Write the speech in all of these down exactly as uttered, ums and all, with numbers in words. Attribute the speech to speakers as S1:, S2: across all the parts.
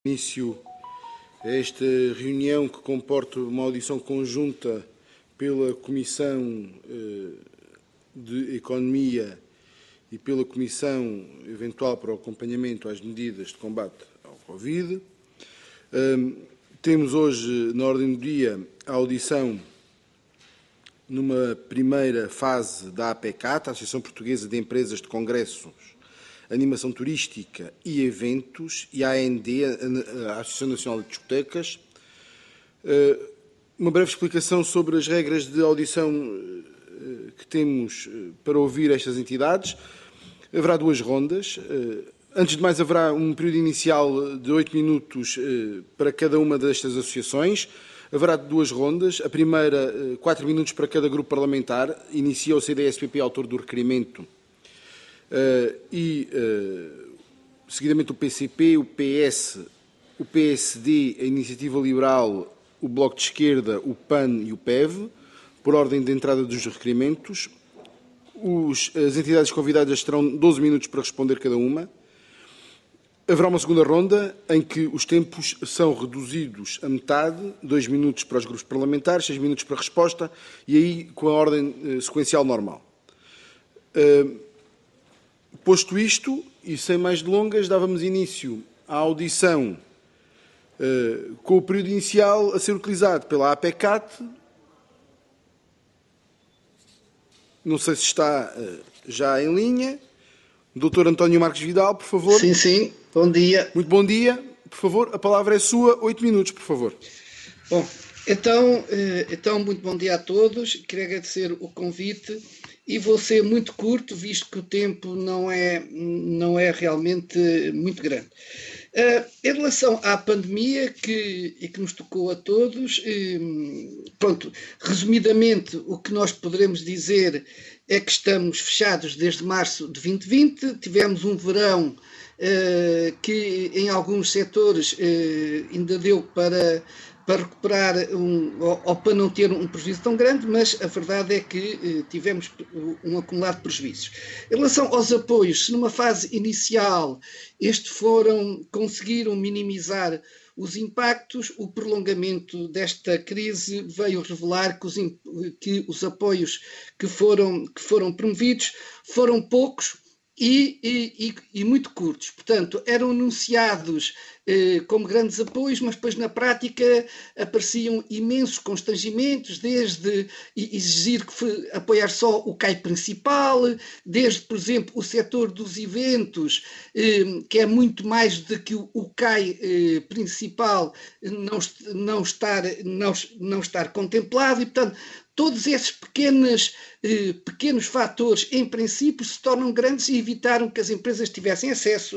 S1: Início a esta reunião que comporta uma audição conjunta pela Comissão de Economia e pela Comissão eventual para o acompanhamento às medidas de combate ao Covid. Temos hoje na ordem do dia a audição numa primeira fase da A P E C A T, a Associação Portuguesa de Empresas de Congressos, Animação Turística e Eventos, e a AND, a Associação Nacional de Discotecas. Uma breve explicação sobre as regras de audição que temos para ouvir estas entidades. Haverá duas rondas. Antes de mais, haverá um período inicial de oito minutos para cada uma destas associações. Haverá duas rondas. A primeira, quatro minutos para cada grupo parlamentar. Inicia o C D S P P, autor do requerimento, Uh, e, uh, seguidamente, o P C P, o P S, o P S D, a Iniciativa Liberal, o Bloco de Esquerda, o P A N e o P E V, por ordem de entrada dos requerimentos. Os, as entidades convidadas terão doze minutos para responder cada uma. Haverá uma segunda ronda, em que os tempos são reduzidos a metade, dois minutos para os grupos parlamentares, seis minutos para a resposta, e aí com a ordem uh, sequencial normal. Uh, Posto isto, e sem mais delongas, dávamos início à audição uh, com o período inicial a ser utilizado pela A P E C A T. Não sei se está uh, já em linha. doutor António Marques Vidal, por favor.
S2: Sim, sim. Bom dia.
S1: Muito bom dia. Por favor, a palavra é sua. Oito minutos, por favor.
S2: Bom, então, então, muito bom dia a todos. Queria agradecer o convite. E vou ser muito curto, visto que o tempo não é, não é realmente muito grande. Uh, em relação à pandemia que, e que nos tocou a todos, um, pronto, resumidamente o que nós poderemos dizer é que estamos fechados desde março de vinte e vinte, tivemos um verão uh, que em alguns setores uh, ainda deu para... para recuperar, um, ou, ou para não ter um prejuízo tão grande, mas a verdade é que eh, tivemos um acumulado de prejuízos. Em relação aos apoios, se numa fase inicial estes foram, conseguiram minimizar os impactos, o prolongamento desta crise veio revelar que os, que os apoios que foram, que foram promovidos foram poucos, E, e, e muito curtos. Portanto, eram anunciados eh, como grandes apoios, mas depois na prática apareciam imensos constrangimentos, desde exigir que foi, apoiar só o C A I principal, desde, por exemplo, o setor dos eventos, eh, que é muito mais do que o, o C A I eh, principal não, não, estar, não, não estar contemplado, e, portanto, todos esses pequenos, eh, pequenos fatores, em princípio, se tornam grandes e evitaram que as empresas tivessem acesso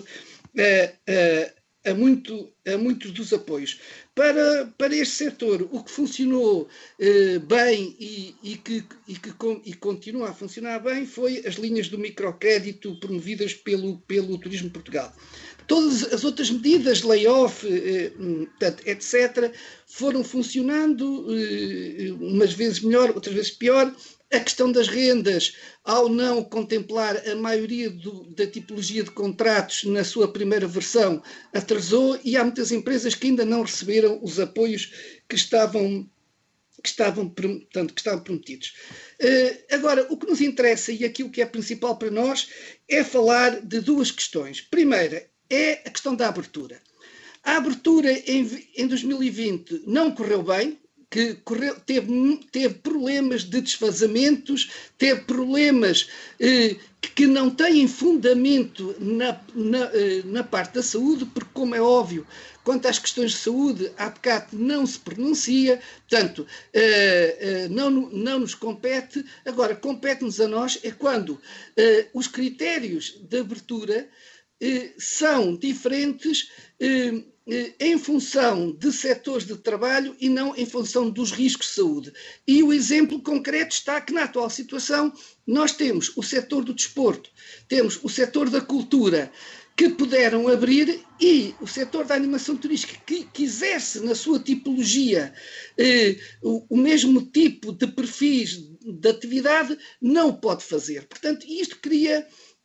S2: a, a, a, muito, a muitos dos apoios. Para, para este setor, o que funcionou eh, bem e, e, que, e que e continua a funcionar bem foi as linhas do microcrédito promovidas pelo, pelo Turismo Portugal. Todas as outras medidas, layoff, eh, etcétera, foram funcionando, eh, umas vezes melhor, outras vezes pior. A questão das rendas, ao não contemplar a maioria do, da tipologia de contratos na sua primeira versão, atrasou, e há muitas empresas que ainda não receberam os apoios que estavam, que estavam, portanto, que estavam prometidos. Uh, agora, o que nos interessa, e aquilo que é principal para nós, é falar de duas questões. Primeira, é a questão da abertura. A abertura em, em dois mil e vinte não correu bem, que correu, teve, teve problemas de desfazamentos, teve problemas eh, que, que não têm fundamento na, na, eh, na parte da saúde, porque, como é óbvio, quanto às questões de saúde, a A P E C A T não se pronuncia, portanto, eh, eh, não, não nos compete. Agora, compete-nos a nós é quando eh, os critérios de abertura Eh, são diferentes eh, eh, em função de setores de trabalho e não em função dos riscos de saúde. E o exemplo concreto está que, na atual situação, nós temos o setor do desporto, temos o setor da cultura, que puderam abrir, e o setor da animação turística, que, que exerce na sua tipologia eh, o, o mesmo tipo de perfis de atividade, não pode fazer. Portanto, isto cria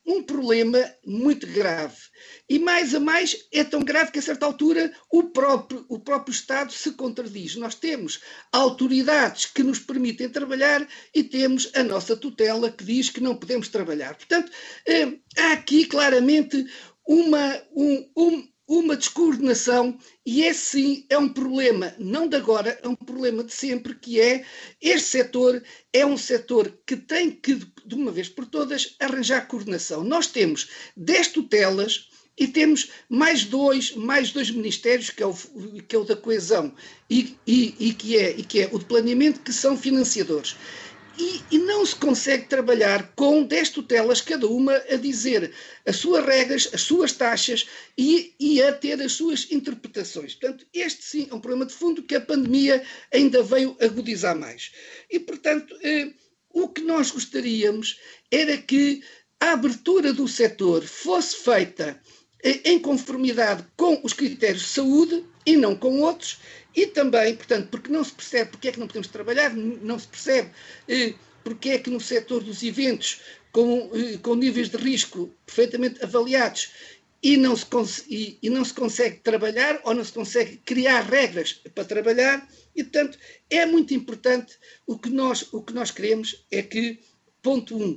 S2: um problema muito grave. E mais a mais é tão grave que a certa altura o próprio, o próprio Estado se contradiz. Nós temos autoridades que nos permitem trabalhar e temos a nossa tutela que diz que não podemos trabalhar. Portanto, há aqui claramente uma, um, um, uma descoordenação, e esse sim é um problema, não de agora, é um problema de sempre, que é este setor é um setor que tem que, de uma vez por todas, arranjar coordenação. Nós temos dez tutelas e temos mais dois, mais dois ministérios, que é o, que é o da coesão e, e, e, que é, e que é o de planeamento, que são financiadores. E, e não se consegue trabalhar com dez tutelas, cada uma a dizer as suas regras, as suas taxas e, e a ter as suas interpretações. Portanto, este sim é um problema de fundo que a pandemia ainda veio agudizar mais. E, portanto, eh, o que nós gostaríamos era que a abertura do setor fosse feita eh, em conformidade com os critérios de saúde e não com outros. E também, portanto, porque não se percebe porque é que não podemos trabalhar, não se percebe eh, porque é que no setor dos eventos, com, eh, com níveis de risco perfeitamente avaliados, e não, se e, e não se consegue trabalhar ou não se consegue criar regras para trabalhar. E, portanto, é muito importante, o que nós, o que nós queremos é que, ponto um,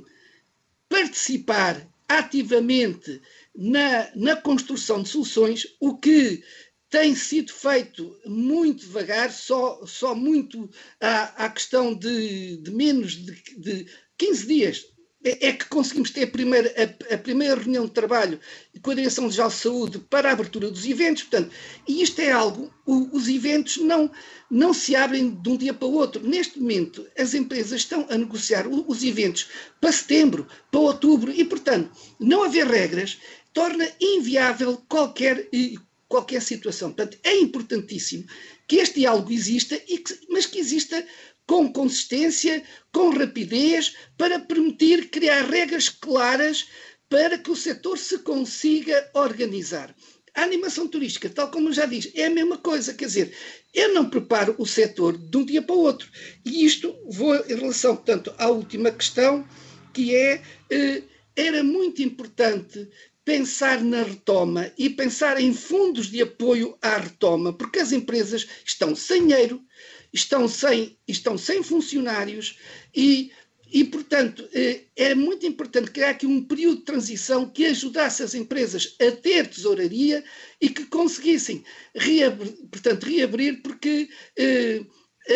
S2: participar ativamente na, na construção de soluções, o que tem sido feito muito devagar, só, só muito à, à questão de, de menos de, de quinze dias. É, é que conseguimos ter a primeira, a, a primeira reunião de trabalho com a Direção-Geral de Saúde para a abertura dos eventos. Portanto, e isto é algo, o, os eventos não, não se abrem de um dia para o outro. Neste momento, as empresas estão a negociar os eventos para setembro, para outubro, e, portanto, não haver regras torna inviável qualquer qualquer situação. Portanto, é importantíssimo que este diálogo exista, e que, mas que exista com consistência, com rapidez, para permitir criar regras claras para que o setor se consiga organizar. A animação turística, tal como eu já disse, é a mesma coisa, quer dizer, eu não preparo o setor de um dia para o outro. E isto, vou em relação, portanto, à última questão, que é, eh, era muito importante pensar na retoma e pensar em fundos de apoio à retoma, porque as empresas estão sem dinheiro, estão sem, estão sem funcionários e, e, portanto, é muito importante criar aqui um período de transição que ajudasse as empresas a ter tesouraria e que conseguissem reabrir, portanto, reabrir, porque eh,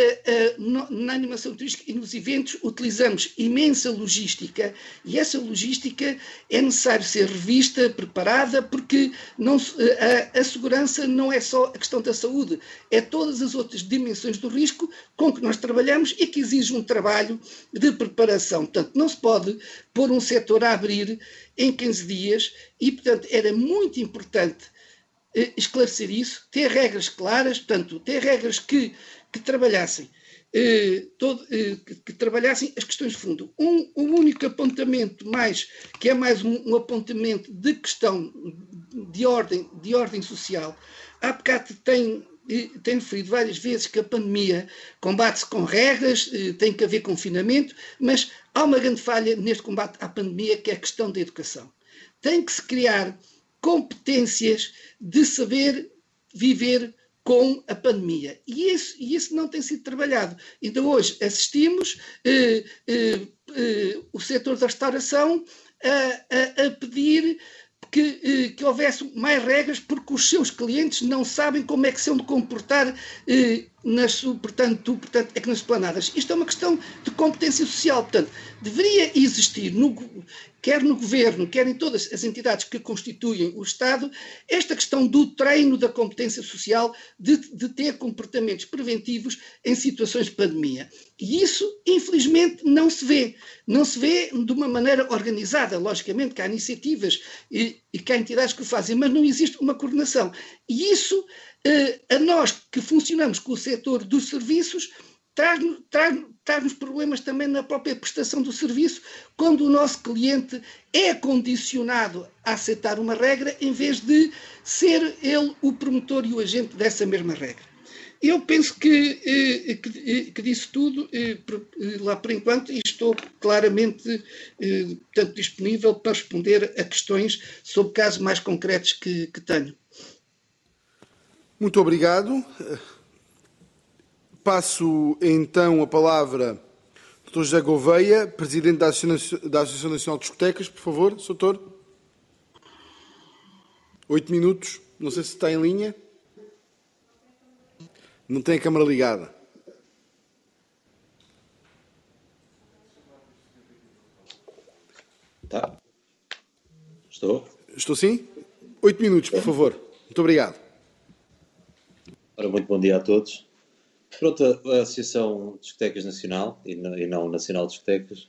S2: Uh, uh, na animação turística e nos eventos utilizamos imensa logística, e essa logística é necessário ser revista, preparada, porque não, uh, a, a segurança não é só a questão da saúde, é todas as outras dimensões do risco com que nós trabalhamos e que exige um trabalho de preparação. Portanto, não se pode pôr um setor a abrir em quinze dias e, portanto, era muito importante uh, esclarecer isso, ter regras claras, portanto, ter regras que que trabalhassem, eh, todo, eh, que, que trabalhassem as questões de fundo. Um, um único apontamento mais, que é mais um, um apontamento de questão de ordem, de ordem social. Há bocado tem, eh, tem referido várias vezes que a pandemia combate-se com regras, eh, tem que haver confinamento, mas há uma grande falha neste combate à pandemia, que é a questão da educação. Tem que se criar competências de saber viver com a pandemia. E isso, e isso não tem sido trabalhado. Então hoje assistimos eh, eh, eh, o setor da restauração a, a, a pedir que, eh, que houvesse mais regras, porque os seus clientes não sabem como é que se hão de comportar eh, nas, portanto, portanto, é que nas esplanadas. Isto é uma questão de competência social. Portanto, deveria existir, no, quer no governo, quer em todas as entidades que constituem o Estado, esta questão do treino da competência social, de, de ter comportamentos preventivos em situações de pandemia. E isso, infelizmente, não se vê. Não se vê de uma maneira organizada. Logicamente que há iniciativas e, e que há entidades que o fazem, mas não existe uma coordenação. E isso, eh, a nós que funcionamos com o setor dos serviços, traz-nos traz, traz problemas também na própria prestação do serviço, quando o nosso cliente é condicionado a aceitar uma regra, em vez de ser ele o promotor e o agente dessa mesma regra. Eu penso que, eh, que, que disse tudo, eh, lá por enquanto, e estou claramente eh, portanto, disponível para responder a questões sobre casos mais concretos que, que tenho.
S1: Muito obrigado. Passo então a palavra ao doutor José Gouveia, Presidente da Associação Nacional de Discotecas, por favor, doutor. Oito minutos, não sei se está em linha. Não tem a câmara ligada.
S3: Tá. Estou?
S1: Estou sim? Oito minutos, por favor. Muito obrigado.
S3: Ora, muito bom dia a todos. Pronto, a Associação de Discotecas Nacional, e não, e não Nacional de Discotecas,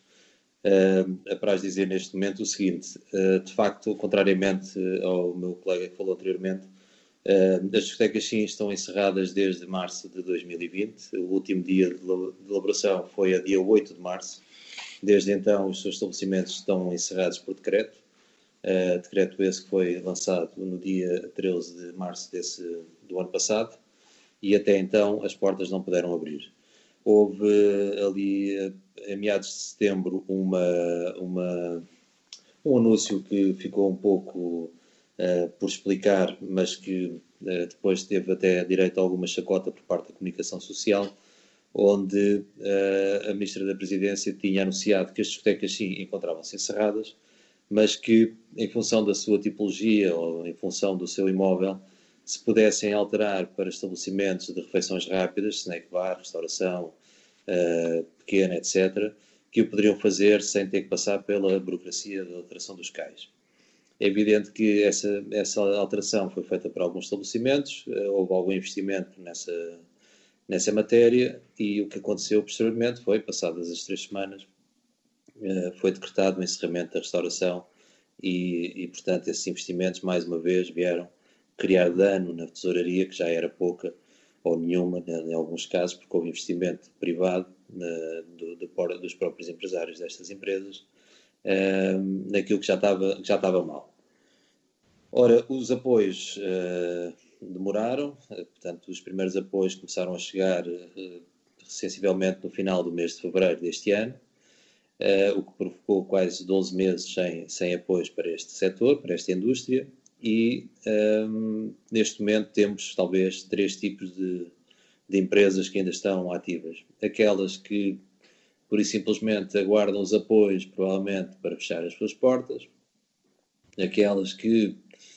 S3: uh, apraz dizer neste momento o seguinte: uh, de facto, contrariamente ao meu colega que falou anteriormente, uh, as discotecas sim estão encerradas desde março de dois mil e vinte. O último dia de elaboração foi a dia oito de março. Desde então, os seus estabelecimentos estão encerrados por decreto. Uh, decreto esse que foi lançado no dia treze de março desse, do ano passado, e até então as portas não puderam abrir. Houve ali, em meados de setembro, uma, uma, um anúncio que ficou um pouco uh, por explicar, mas que uh, depois teve até direito a alguma chacota por parte da comunicação social, onde uh, a Ministra da Presidência tinha anunciado que as discotecas sim encontravam-se encerradas, mas que, em função da sua tipologia ou em função do seu imóvel, se pudessem alterar para estabelecimentos de refeições rápidas, snack bar, restauração uh, pequena, etcétera, que o poderiam fazer sem ter que passar pela burocracia da alteração dos cais. É evidente que essa, essa alteração foi feita por alguns estabelecimentos, uh, houve algum investimento nessa, nessa matéria, e o que aconteceu posteriormente foi, passadas as três semanas, uh, foi decretado o encerramento da restauração e, e, portanto, esses investimentos, mais uma vez, vieram criar dano na tesouraria, que já era pouca ou nenhuma, em alguns casos, porque houve investimento privado na, do, do, dos próprios empresários destas empresas, uh, naquilo que já estava, que já estava mal. Ora, os apoios uh, demoraram, uh, portanto, os primeiros apoios começaram a chegar uh, sensivelmente no final do mês de fevereiro deste ano, uh, o que provocou quase doze meses sem, sem apoios para este setor, para esta indústria. E um, neste momento temos talvez três tipos de, de empresas que ainda estão ativas. Aquelas que pura e simplesmente aguardam os apoios, provavelmente, para fechar as suas portas. Aquelas que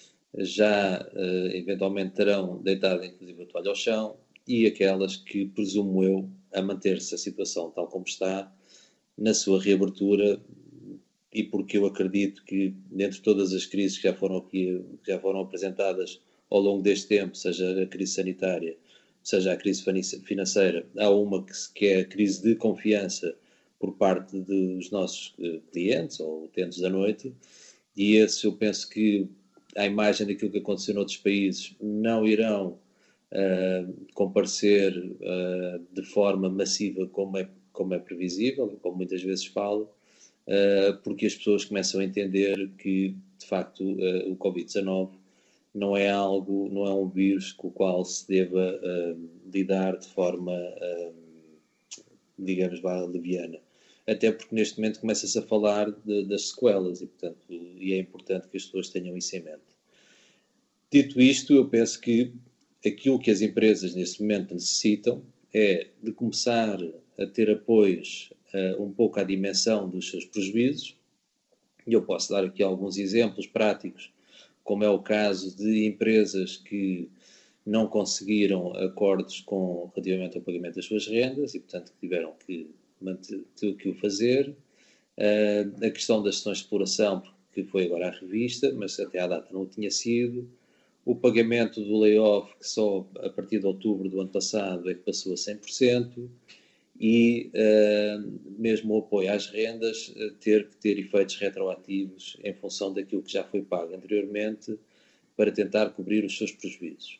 S3: já uh, eventualmente terão deitado inclusive a toalha ao chão. E aquelas que, presumo eu, a manter-se a situação tal como está, na sua reabertura. E porque eu acredito que, dentre todas as crises que já foram aqui, que já foram apresentadas ao longo deste tempo, seja a crise sanitária, seja a crise financeira, há uma que, que é a crise de confiança por parte dos nossos clientes ou utentes da noite, e esse eu penso que, à imagem daquilo que aconteceu noutros países, não irão uh, comparecer uh, de forma massiva como é, como é previsível, como muitas vezes falo, Uh, porque as pessoas começam a entender que, de facto, uh, o covid dezanove não é algo, não é um vírus com o qual se deva uh, lidar de forma, uh, digamos, leviana. Até porque neste momento começa-se a falar de, das sequelas e, portanto, e é importante que as pessoas tenham isso em mente. Dito isto, eu penso que aquilo que as empresas neste momento necessitam é de começar a ter apoios uh, um pouco à dimensão dos seus prejuízos. E eu posso dar aqui alguns exemplos práticos, como é o caso de empresas que não conseguiram acordos com, relativamente ao pagamento das suas rendas e, portanto, tiveram que, manter, que o fazer. Uh, a questão das sessões de exploração, que foi agora à revista, mas até à data não tinha sido. O pagamento do layoff, que só a partir de outubro do ano passado é que passou a cem por cento, e uh, mesmo o apoio às rendas uh, ter que ter efeitos retroativos em função daquilo que já foi pago anteriormente para tentar cobrir os seus prejuízos.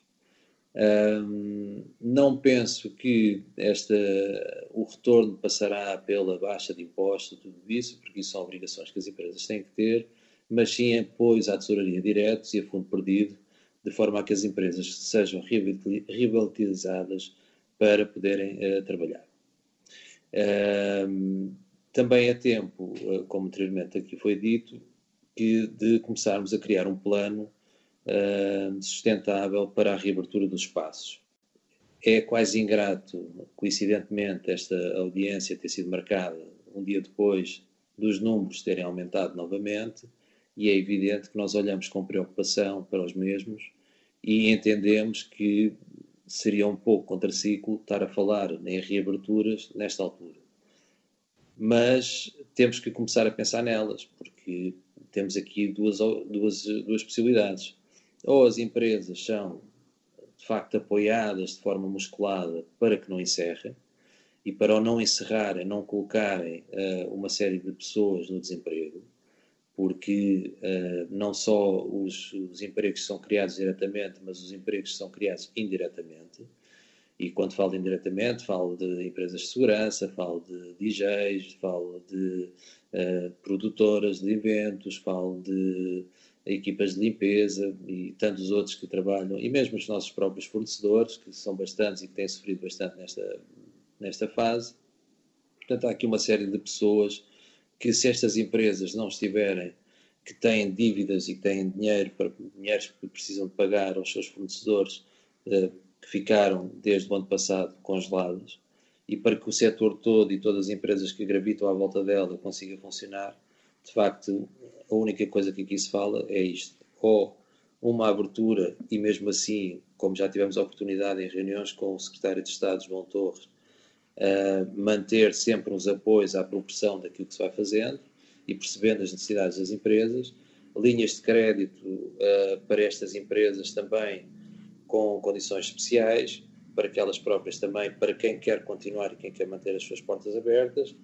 S3: Um, não penso que esta, o retorno passará pela baixa de impostos, tudo isso, porque isso são obrigações que as empresas têm que ter, mas sim apoios à tesouraria diretos e a fundo perdido, de forma a que as empresas sejam revitalizadas para poderem uh, trabalhar. Uh, também é tempo, uh, como anteriormente aqui foi dito, que de começarmos a criar um plano uh, sustentável para a reabertura dos espaços. É quase ingrato, coincidentemente, esta audiência ter sido marcada um dia depois dos números terem aumentado novamente, e é evidente que nós olhamos com preocupação para os mesmos e entendemos que seria um pouco contraciclo estar a falar em reaberturas nesta altura. Mas temos que começar a pensar nelas, porque temos aqui duas, duas, duas possibilidades. Ou as empresas são, de facto, apoiadas de forma musculada para que não encerrem, e para o não encerrarem, não colocarem uh, uma série de pessoas no desemprego, porque uh, não só os, os empregos são criados diretamente, mas os empregos são criados indiretamente. E quando falo indiretamente, falo de empresas de segurança, falo de D Js, falo de uh, produtoras de eventos, falo de equipas de limpeza e tantos outros que trabalham, e mesmo os nossos próprios fornecedores, que são bastantes e que têm sofrido bastante nesta, nesta fase. Portanto, há aqui uma série de pessoas que, se estas empresas não estiverem, que têm dívidas e que têm dinheiro, para, dinheiros que precisam de pagar aos seus fornecedores, uh, que ficaram desde o ano passado congeladas, e para que o setor todo e todas as empresas que gravitam à volta dela consigam funcionar, de facto, a única coisa que aqui se fala é isto. Ou uma abertura, e mesmo assim, como já tivemos a oportunidade em reuniões com o secretário de Estado, João Torres, uh, manter sempre os apoios à proporção daquilo que se vai fazendo e percebendo as necessidades das empresas, linhas de crédito uh, para estas empresas também com condições especiais, para que elas próprias também, para quem quer continuar e quem quer manter as suas portas abertas,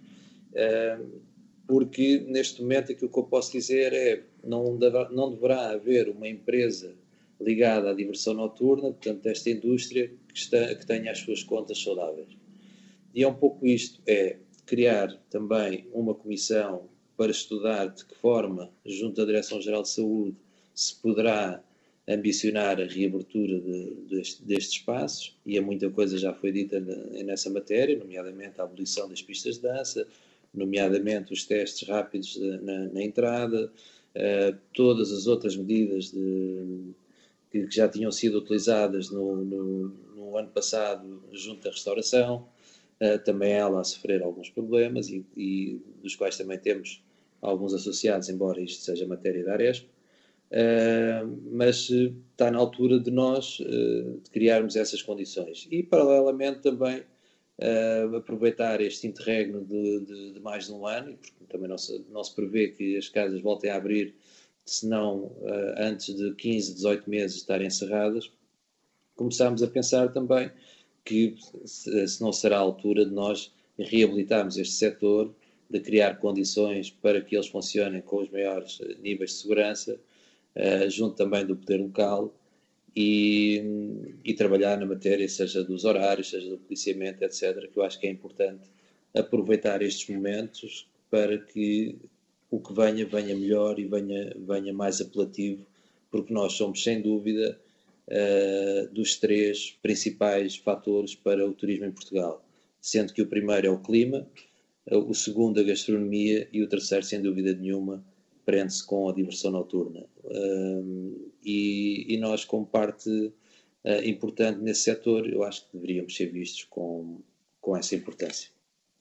S3: porque neste momento aquilo que eu posso dizer é não deverá, não deverá haver uma empresa ligada à diversão noturna, portanto, esta indústria que, está, que tenha as suas contas saudáveis. E é um pouco isto, é criar também uma comissão para estudar de que forma, junto à Direção-Geral de Saúde, se poderá ambicionar a reabertura de, de, destes espaços, e a muita coisa já foi dita nessa matéria, nomeadamente a abolição das pistas de dança, nomeadamente os testes rápidos de, na, na entrada, uh, todas as outras medidas de, que, que já tinham sido utilizadas no, no, no ano passado junto à restauração, uh, também ela a sofrer alguns problemas, e, e dos quais também temos alguns associados, embora isto seja matéria da Aresp. Uh, mas uh, está na altura de nós uh, de criarmos essas condições e, paralelamente, também uh, aproveitar este interregno de, de, de mais de um ano, porque também não se, não se prevê que as casas voltem a abrir, senão uh, antes de quinze, dezoito meses estarem encerradas. Começámos a pensar também que se, se não será a altura de nós reabilitarmos este setor, de criar condições para que eles funcionem com os maiores níveis de segurança, Uh, junto também do poder local, e, e trabalhar na matéria, seja dos horários, seja do policiamento, etcétera, que eu acho que é importante aproveitar estes momentos para que o que venha, venha melhor e venha, venha mais apelativo, porque nós somos, sem dúvida, uh, dos três principais fatores para o turismo em Portugal, sendo que o primeiro é o clima, o segundo a gastronomia e o terceiro, sem dúvida nenhuma, prende-se com a diversão noturna. Um, e, e nós, como parte uh, importante nesse setor, eu acho que deveríamos ser vistos com, com essa importância.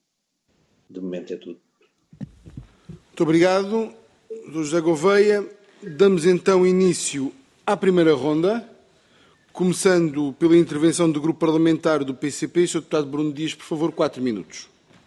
S3: De momento é tudo.
S1: Muito obrigado, doutor José Gouveia. Damos então início à primeira ronda, começando pela intervenção do Grupo Parlamentar do P C P. senhor Deputado Bruno Dias, por favor, quatro minutos.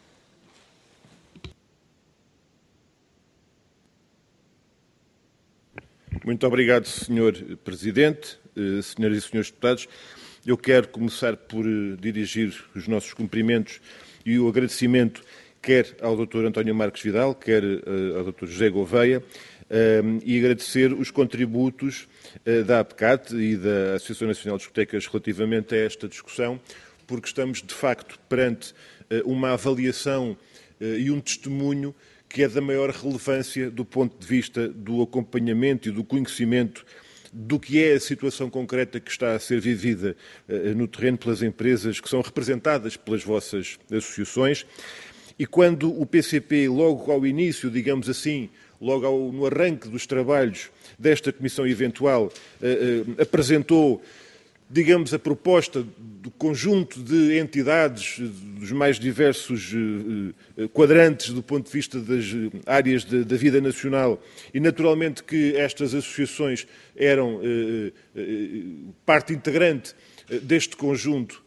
S4: Muito obrigado, senhor Presidente, senhoras e senhores deputados. Eu quero começar por dirigir os nossos cumprimentos e o agradecimento quer ao doutor António Marques Vidal, quer ao doutor José Gouveia, e agradecer os contributos da APCAT e da Associação Nacional de Discotecas relativamente a esta discussão, porque estamos, de facto, perante uma avaliação e um testemunho que é da maior relevância do ponto de vista do acompanhamento e do conhecimento do que é a situação concreta que está a ser vivida no terreno pelas empresas que são representadas pelas vossas associações. E quando o P C P, logo ao início, digamos assim, logo ao, no arranque dos trabalhos desta comissão eventual, eh, eh, apresentou, digamos, a proposta do conjunto de entidades dos mais diversos eh, quadrantes do ponto de vista das áreas de, da vida nacional, e naturalmente que estas associações eram eh, eh, parte integrante deste conjunto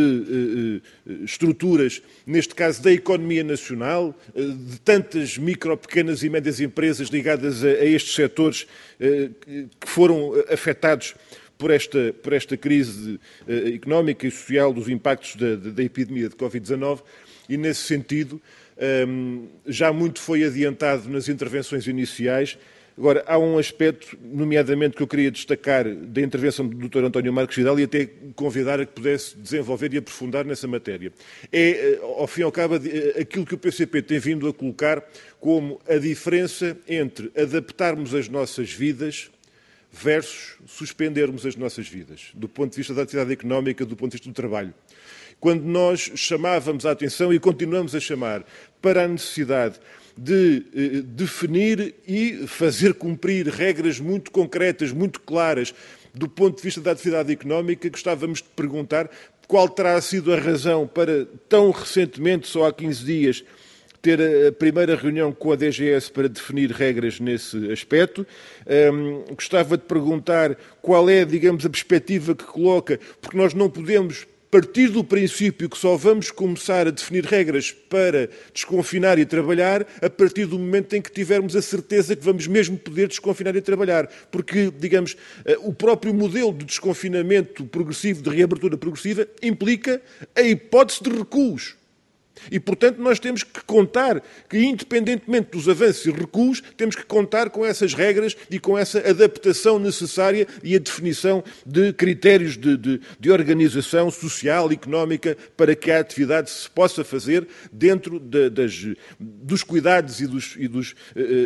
S4: de eh, estruturas, neste caso da economia nacional, eh, de tantas micro, pequenas e médias empresas ligadas a, a estes setores eh, que foram afetados por esta, por esta crise eh, económica e social dos impactos da, da, da epidemia de covid dezanove, e nesse sentido eh, já muito foi adiantado nas intervenções iniciais. Agora, há um aspecto, nomeadamente, que eu queria destacar da intervenção do doutor António Marcos Vidal e até convidar a que pudesse desenvolver e aprofundar nessa matéria. É, ao fim e ao cabo, aquilo que o P C P tem vindo a colocar como a diferença entre adaptarmos as nossas vidas versus suspendermos as nossas vidas, do ponto de vista da atividade económica, do ponto de vista do trabalho. Quando nós chamávamos a atenção, e continuamos a chamar, para a necessidade de eh, definir e fazer cumprir regras muito concretas, muito claras, do ponto de vista da atividade económica, gostávamos de perguntar qual terá sido a razão para, tão recentemente, só há quinze dias, ter a primeira reunião com a D G S para definir regras nesse aspecto. Um, gostava de perguntar qual é, digamos, a perspectiva que coloca, porque nós não podemos partir do princípio que só vamos começar a definir regras para desconfinar e trabalhar a partir do momento em que tivermos a certeza que vamos mesmo poder desconfinar e trabalhar. Porque, digamos, o próprio modelo de desconfinamento progressivo, de reabertura progressiva, implica a hipótese de recuos. E, portanto, nós temos que contar que, independentemente dos avanços e recuos, temos que contar com essas regras e com essa adaptação necessária e a definição de critérios de, de, de organização social e económica para que a atividade se possa fazer dentro de, das, dos cuidados e, dos, e, dos,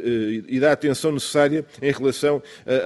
S4: e da atenção necessária em relação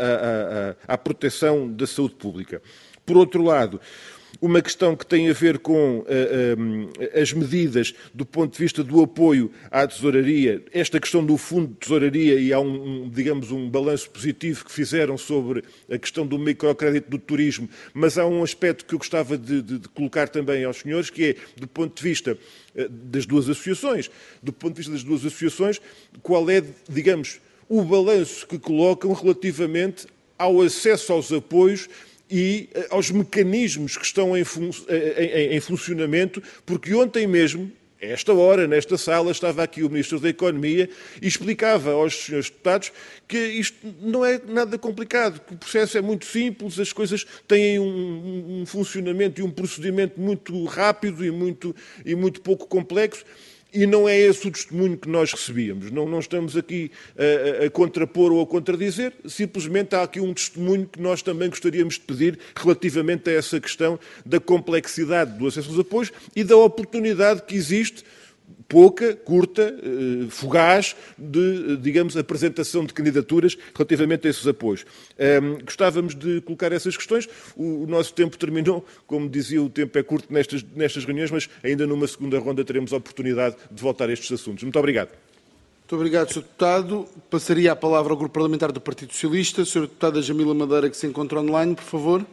S4: à proteção da saúde pública. Por outro lado, uma questão que tem a ver com uh, um, as medidas do ponto de vista do apoio à tesouraria, esta questão do fundo de tesouraria, e há um, um, digamos, um balanço positivo que fizeram sobre a questão do microcrédito do turismo, mas há um aspecto que eu gostava de, de, de colocar também aos senhores, que é, do ponto de vista uh, das duas associações, do ponto de vista das duas associações, qual é, digamos, o balanço que colocam relativamente ao acesso aos apoios e aos mecanismos que estão em, fun em, em funcionamento, porque ontem mesmo, a esta hora, nesta sala, estava aqui o Ministro da Economia e explicava aos senhores deputados que isto não é nada complicado, que o processo é muito simples, as coisas têm um, um funcionamento e um procedimento muito rápido e muito, e muito pouco complexo. E não é esse o testemunho que nós recebíamos. Não, não estamos aqui a, a contrapor ou a contradizer, simplesmente há aqui um testemunho que nós também gostaríamos de pedir relativamente a essa questão da complexidade do acesso aos apoios e da oportunidade que existe, pouca, curta, eh, fugaz, de, digamos, apresentação de candidaturas relativamente a esses apoios. Um, gostávamos de colocar essas questões. O, o nosso tempo terminou, como dizia, o tempo é curto nestas, nestas reuniões, mas ainda numa segunda ronda teremos a oportunidade de voltar a estes assuntos. Muito obrigado.
S1: Muito obrigado, senhor Deputado. Passaria a palavra ao Grupo Parlamentar do Partido Socialista. senhora Deputada Jamila Madeira, que se encontra online, por favor.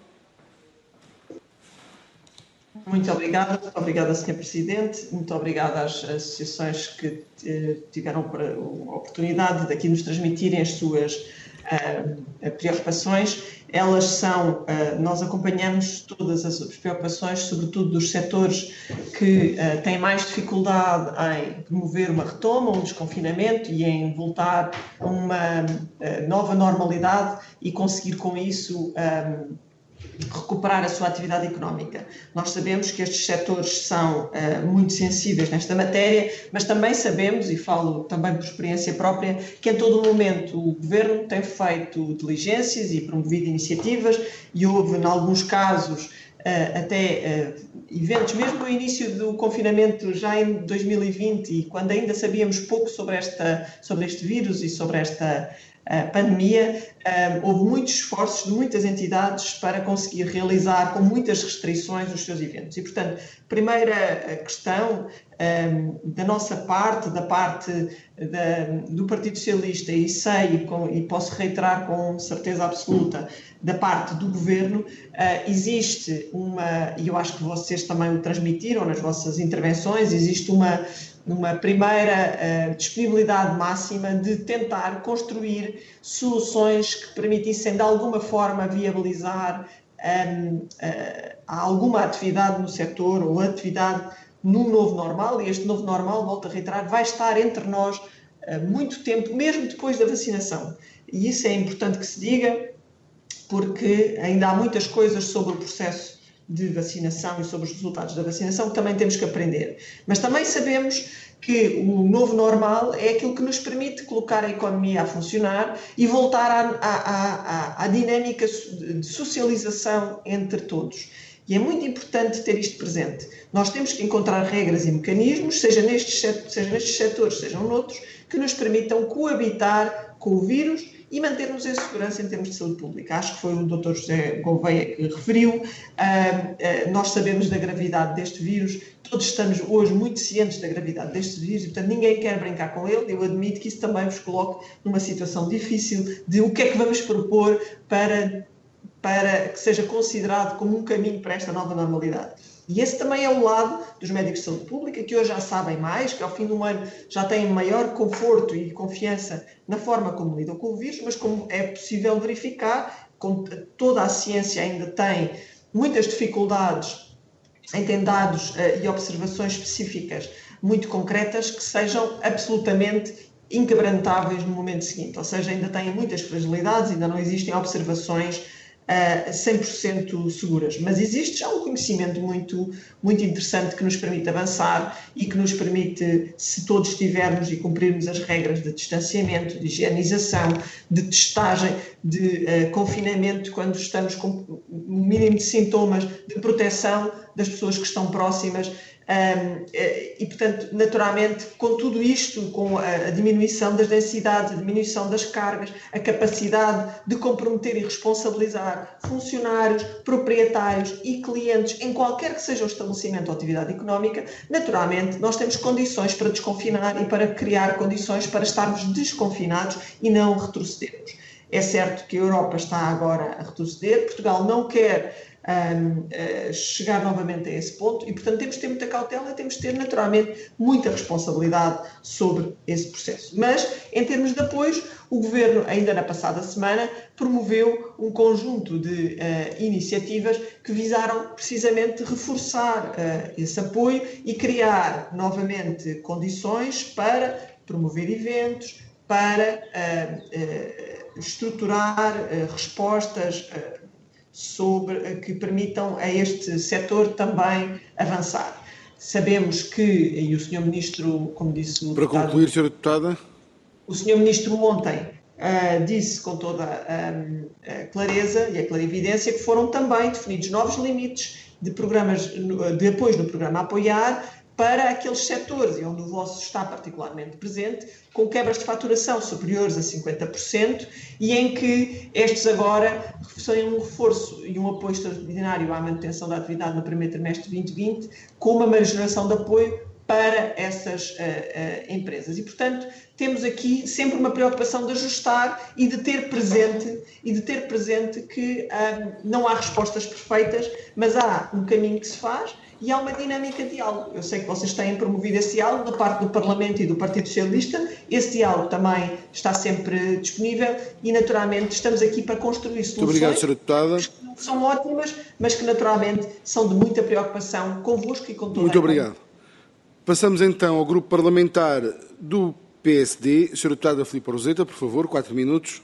S5: Muito obrigada, muito obrigada, senhor Presidente, muito obrigada às associações que eh, tiveram a oportunidade de aqui nos transmitirem as suas uh, preocupações. Elas são, uh, nós acompanhamos todas as preocupações, sobretudo dos setores que uh, têm mais dificuldade em promover uma retoma, um desconfinamento e em voltar a uma uh, nova normalidade e conseguir com isso um, recuperar a sua atividade económica. Nós sabemos que estes setores são uh, muito sensíveis nesta matéria, mas também sabemos, e falo também por experiência própria, que em todo o momento o Governo tem feito diligências e promovido iniciativas e houve, em alguns casos, uh, até uh, eventos, mesmo no início do confinamento, já em dois mil e vinte, e quando ainda sabíamos pouco sobre, esta, sobre este vírus e sobre esta pandemia, houve muitos esforços de muitas entidades para conseguir realizar com muitas restrições os seus eventos. E, portanto, primeira questão da nossa parte, da parte da, do Partido Socialista, e sei e, com, e posso reiterar com certeza absoluta, da parte do Governo, existe uma, e eu acho que vocês também o transmitiram nas vossas intervenções, existe uma numa primeira uh, disponibilidade máxima de tentar construir soluções que permitissem de alguma forma viabilizar um, uh, alguma atividade no setor ou atividade no novo normal, e este novo normal, volto a reiterar, vai estar entre nós uh, muito tempo, mesmo depois da vacinação. E isso é importante que se diga, porque ainda há muitas coisas sobre o processo de vacinação e sobre os resultados da vacinação que também temos que aprender. Mas também sabemos que o novo normal é aquilo que nos permite colocar a economia a funcionar e voltar à, à, à, à dinâmica de socialização entre todos. E é muito importante ter isto presente. Nós temos que encontrar regras e mecanismos, seja nestes, seja nestes setores, sejam noutros, que nos permitam coabitar com o vírus e mantermos em segurança em termos de saúde pública. Acho que foi o doutor José Gouveia que referiu. Uh, uh, nós sabemos da gravidade deste vírus, todos estamos hoje muito cientes da gravidade deste vírus, e, portanto, ninguém quer brincar com ele. Eu admito que isso também vos coloque numa situação difícil de o que é que vamos propor para, para que seja considerado como um caminho para esta nova normalidade. E esse também é o lado dos médicos de saúde pública, que hoje já sabem mais, que ao fim do ano já têm maior conforto e confiança na forma como lidam com o vírus, mas como é possível verificar, como toda a ciência ainda tem muitas dificuldades em ter dados uh, e observações específicas muito concretas que sejam absolutamente inquebrantáveis no momento seguinte. Ou seja, ainda têm muitas fragilidades, ainda não existem observações Uh, cem por cento seguras, mas existe já um conhecimento muito, muito interessante que nos permite avançar e que nos permite, se todos estivermos e cumprirmos as regras de distanciamento, de higienização, de testagem, de uh, confinamento, quando estamos com o mínimo de sintomas, de proteção das pessoas que estão próximas. Um, e, portanto, naturalmente, com tudo isto, com a, a diminuição das densidades, a diminuição das cargas, a capacidade de comprometer e responsabilizar funcionários, proprietários e clientes em qualquer que seja o estabelecimento ou atividade económica, naturalmente, nós temos condições para desconfinar e para criar condições para estarmos desconfinados e não retrocedermos. É certo que a Europa está agora a retroceder, Portugal não quer Um, uh, chegar novamente a esse ponto e, portanto, temos de ter muita cautela, temos de ter naturalmente muita responsabilidade sobre esse processo. Mas, em termos de apoios, o Governo, ainda na passada semana, promoveu um conjunto de uh, iniciativas que visaram precisamente reforçar uh, esse apoio e criar novamente condições para promover eventos, para uh, uh, estruturar uh, respostas uh, sobre, que permitam a este setor também avançar. Sabemos que, e o senhor Ministro, como disse o
S1: Para
S5: deputado,
S1: concluir, senhora Deputada.
S5: O senhor Ministro ontem uh, disse com toda a, a clareza e a clarividência que foram também definidos novos limites de programas de apoio no programa Apoiar para aqueles setores, e onde o vosso está particularmente presente, com quebras de faturação superiores a cinquenta por cento e em que estes agora são um reforço e um apoio extraordinário à manutenção da atividade no primeiro trimestre de vinte e vinte, com uma majoração de apoio para essas uh, uh, empresas. E, portanto, temos aqui sempre uma preocupação de ajustar e de ter presente, e de ter presente que uh, não há respostas perfeitas, mas há um caminho que se faz e há uma dinâmica de diálogo. Eu sei que vocês têm promovido esse diálogo da parte do Parlamento e do Partido Socialista. Esse diálogo também está sempre disponível e, naturalmente, estamos aqui para construir soluções.
S1: Muito obrigado, senhora Deputada.
S5: Que são ótimas, mas que, naturalmente, são de muita preocupação convosco e com toda a
S1: Muito obrigado. Passamos então ao grupo parlamentar do P S D. senhora Deputada Filipe Roseta, por favor, quatro minutos.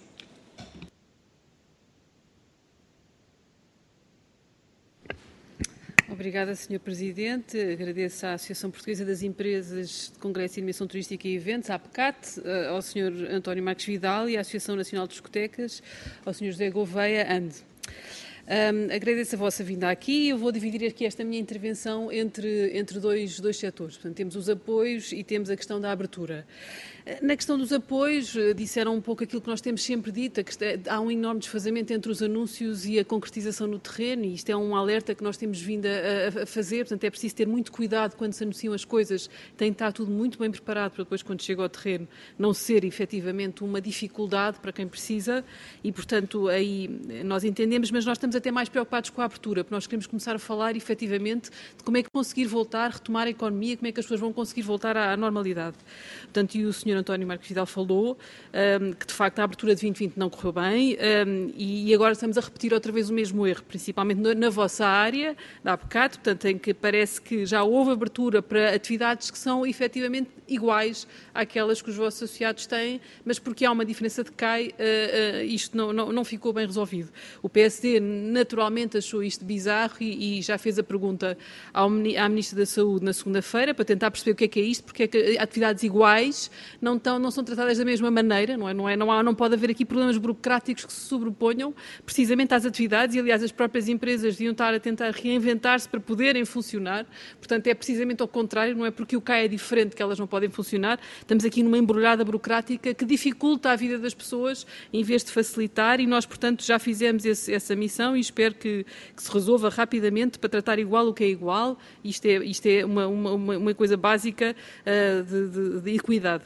S6: Obrigada, senhor Presidente. Agradeço à Associação Portuguesa das Empresas de Congresso e Animação Turística e Eventos, à APCAT, ao senhor António Marques Vidal e à Associação Nacional de Discotecas, ao senhor José Gouveia, A N D. Um, agradeço a vossa vinda aqui. Eu vou dividir aqui esta minha intervenção entre, entre dois, dois setores. Portanto, temos os apoios e temos a questão da abertura. Na questão dos apoios, disseram um pouco aquilo que nós temos sempre dito, que há um enorme desfazamento entre os anúncios e a concretização no terreno, e isto é um alerta que nós temos vindo a, a fazer, portanto é preciso ter muito cuidado quando se anunciam as coisas, tem de estar tudo muito bem preparado para depois, quando chega ao terreno, não ser efetivamente uma dificuldade para quem precisa, e portanto aí nós entendemos, mas nós estamos até mais preocupados com a abertura, porque nós queremos começar a falar efetivamente de como é que conseguir voltar, retomar a economia, como é que as pessoas vão conseguir voltar à, à normalidade. Portanto, e o senhor António Marques Vidal falou um, que, de facto, a abertura de vinte vinte não correu bem um, e agora estamos a repetir outra vez o mesmo erro, principalmente na, na vossa área, da APCAT, portanto, em que parece que já houve abertura para atividades que são efetivamente iguais àquelas que os vossos associados têm, mas porque há uma diferença de C A I, uh, uh, isto não, não, não ficou bem resolvido. O P S D naturalmente achou isto bizarro e, e já fez a pergunta ao, à Ministra da Saúde na segunda-feira para tentar perceber o que é que é isto, porque é que atividades iguais não, tão, não são tratadas da mesma maneira, não é? Não, é, não, há, não pode haver aqui problemas burocráticos que se sobreponham precisamente às atividades e, aliás, as próprias empresas deviam estar a tentar reinventar-se para poderem funcionar. Portanto, é precisamente ao contrário, não é porque o C A I é diferente que elas não podem funcionar. Estamos aqui numa embrulhada burocrática que dificulta a vida das pessoas em vez de facilitar e nós, portanto, já fizemos esse, essa missão e espero que, que se resolva rapidamente para tratar igual o que é igual. Isto é, isto é uma, uma, uma coisa básica uh, de, de, de equidade.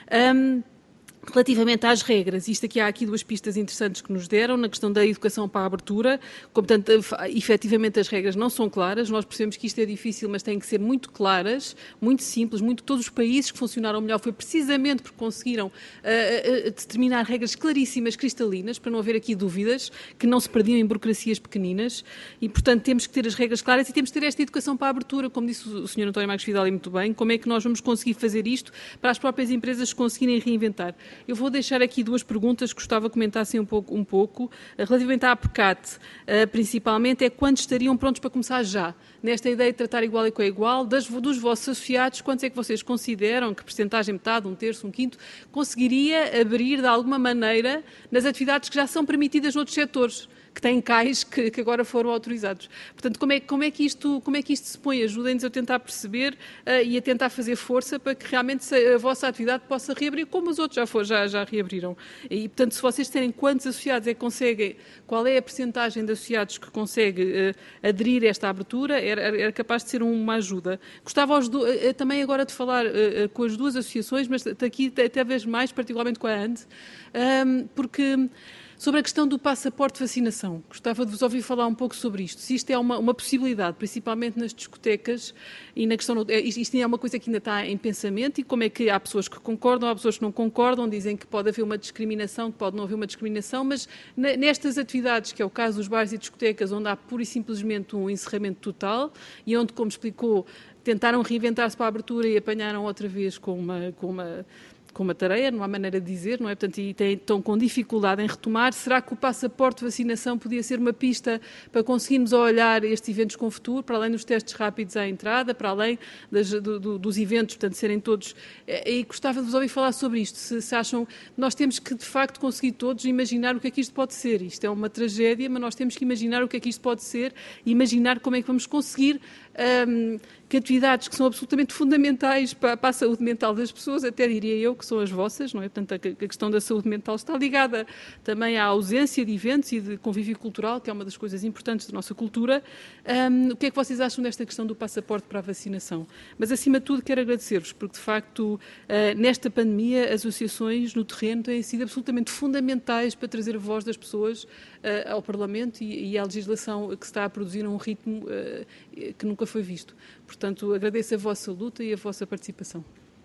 S6: Um, Relativamente às regras, isto aqui há aqui duas pistas interessantes que nos deram, na questão da educação para a abertura, como, portanto, efetivamente as regras não são claras, nós percebemos que isto é difícil, mas têm que ser muito claras, muito simples, muito, todos os países que funcionaram melhor foi precisamente porque conseguiram uh, uh, determinar regras claríssimas, cristalinas, para não haver aqui dúvidas, que não se perdiam em burocracias pequeninas, e portanto temos que ter as regras claras e temos que ter esta educação para a abertura, como disse o senhor António Marques Vidal e muito bem, como é que nós vamos conseguir fazer isto para as próprias empresas conseguirem reinventar. Eu vou deixar aqui duas perguntas que gostava que comentassem um pouco. Um pouco. Relativamente à APCAT, principalmente, é quando estariam prontos para começar já? Nesta ideia de tratar igual e com igual, das, dos vossos associados, quantos é que vocês consideram que percentagem, metade, um terço, um quinto, conseguiria abrir de alguma maneira nas atividades que já são permitidas noutros setores? Que têm cais que, que agora foram autorizados. Portanto, como é, como é, que, isto, como é que isto se põe? Ajudem-nos a tentar perceber uh, e a tentar fazer força para que realmente a vossa atividade possa reabrir, como os outros já, for, já, já reabriram. E, portanto, se vocês terem quantos associados é que conseguem, qual é a percentagem de associados que consegue uh, aderir a esta abertura, era, era capaz de ser uma ajuda. Gostava aos do, uh, também agora de falar uh, uh, com as duas associações, mas aqui até vez mais, particularmente com a A N D, um, porque... Sobre a questão do passaporte de vacinação, gostava de vos ouvir falar um pouco sobre isto. Se isto é uma, uma possibilidade, principalmente nas discotecas, e na questão, isto é uma coisa que ainda está em pensamento, e como é que há pessoas que concordam, há pessoas que não concordam, dizem que pode haver uma discriminação, que pode não haver uma discriminação, mas nestas atividades, que é o caso dos bares e discotecas, onde há pura e simplesmente um encerramento total, e onde, como explicou, tentaram reinventar-se para a abertura e apanharam outra vez com uma... Com uma com uma tareia, não há maneira de dizer, não é? Portanto, e tem, estão com dificuldade em retomar. Será que o passaporte de vacinação podia ser uma pista para conseguirmos olhar estes eventos com o futuro, para além dos testes rápidos à entrada, para além das, do, do, dos eventos, portanto, serem todos... E gostava de vos ouvir falar sobre isto. Se, se acham... Nós temos que, de facto, conseguir todos imaginar o que é que isto pode ser. Isto é uma tragédia, mas nós temos que imaginar o que é que isto pode ser e imaginar como é que vamos conseguir... Um, que atividades que são absolutamente fundamentais para, para a saúde mental das pessoas, até diria eu que são as vossas, não é? Portanto, a, a questão da saúde mental está ligada também à ausência de eventos e de convívio cultural, que é uma das coisas importantes da nossa cultura. Um, o que é que vocês acham desta questão do passaporte para a vacinação? Mas, acima de tudo, quero agradecer-vos, porque, de facto, uh, nesta pandemia, as associações no terreno têm sido absolutamente fundamentais para trazer a voz das pessoas uh, ao Parlamento e, e à legislação que se está a produzir a um ritmo uh, que nunca foi visto. Portanto, agradeço a vossa luta e a vossa participação.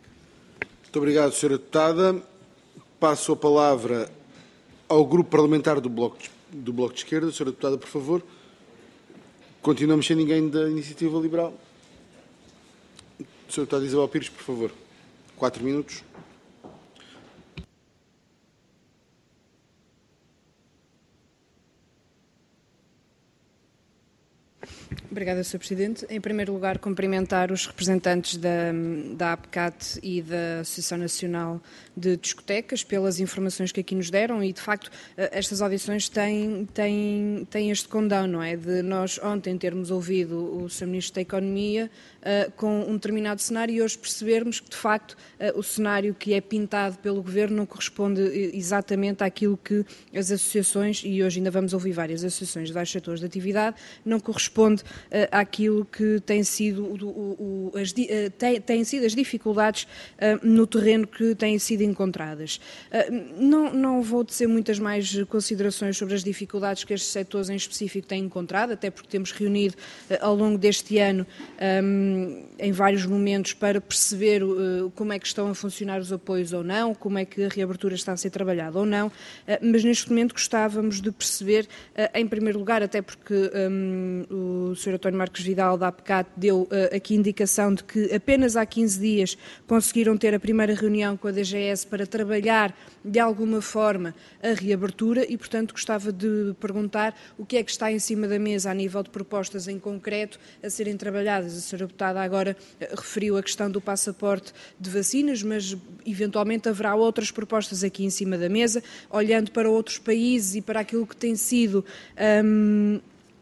S1: Muito obrigado, senhora Deputada. Passo a palavra ao Grupo Parlamentar do Bloco de, do Bloco de Esquerda. Senhora Deputada, por favor. Continuamos sem ninguém da Iniciativa Liberal. Senhora Deputada Isabel Pires, por favor. Quatro minutos.
S7: Obrigada, senhor Presidente. Em primeiro lugar, cumprimentar os representantes da, da APCAT e da Associação Nacional de Discotecas pelas informações que aqui nos deram e, de facto, estas audições têm, têm, têm este condão, não é? De nós ontem termos ouvido o senhor Ministro da Economia uh, com um determinado cenário e hoje percebermos que, de facto, uh, o cenário que é pintado pelo Governo não corresponde exatamente àquilo que as associações, e hoje ainda vamos ouvir várias associações de vários setores de atividade, não corresponde uh, àquilo que tem sido, o, o, as, uh, tem, têm sido as dificuldades uh, no terreno que têm sido encontradas. Uh, não, não vou tecer muitas mais considerações sobre as dificuldades que estes setores em específico têm encontrado, até porque temos reunido uh, ao longo deste ano um, em vários momentos para perceber uh, como é que estão a funcionar os apoios ou não, como é que a reabertura está a ser trabalhada ou não, uh, mas neste momento gostávamos de perceber, uh, em primeiro lugar, até porque um, o senhor António Marques Vidal da APCAT deu uh, aqui indicação de que apenas há quinze dias conseguiram ter a primeira reunião com a D G S para trabalhar de alguma forma a reabertura e, portanto, gostava de perguntar o que é que está em cima da mesa a nível de propostas em concreto a serem trabalhadas. A senhora deputada agora referiu a questão do passaporte de vacinas, mas eventualmente haverá outras propostas aqui em cima da mesa, olhando para outros países e para aquilo que tem sido hum,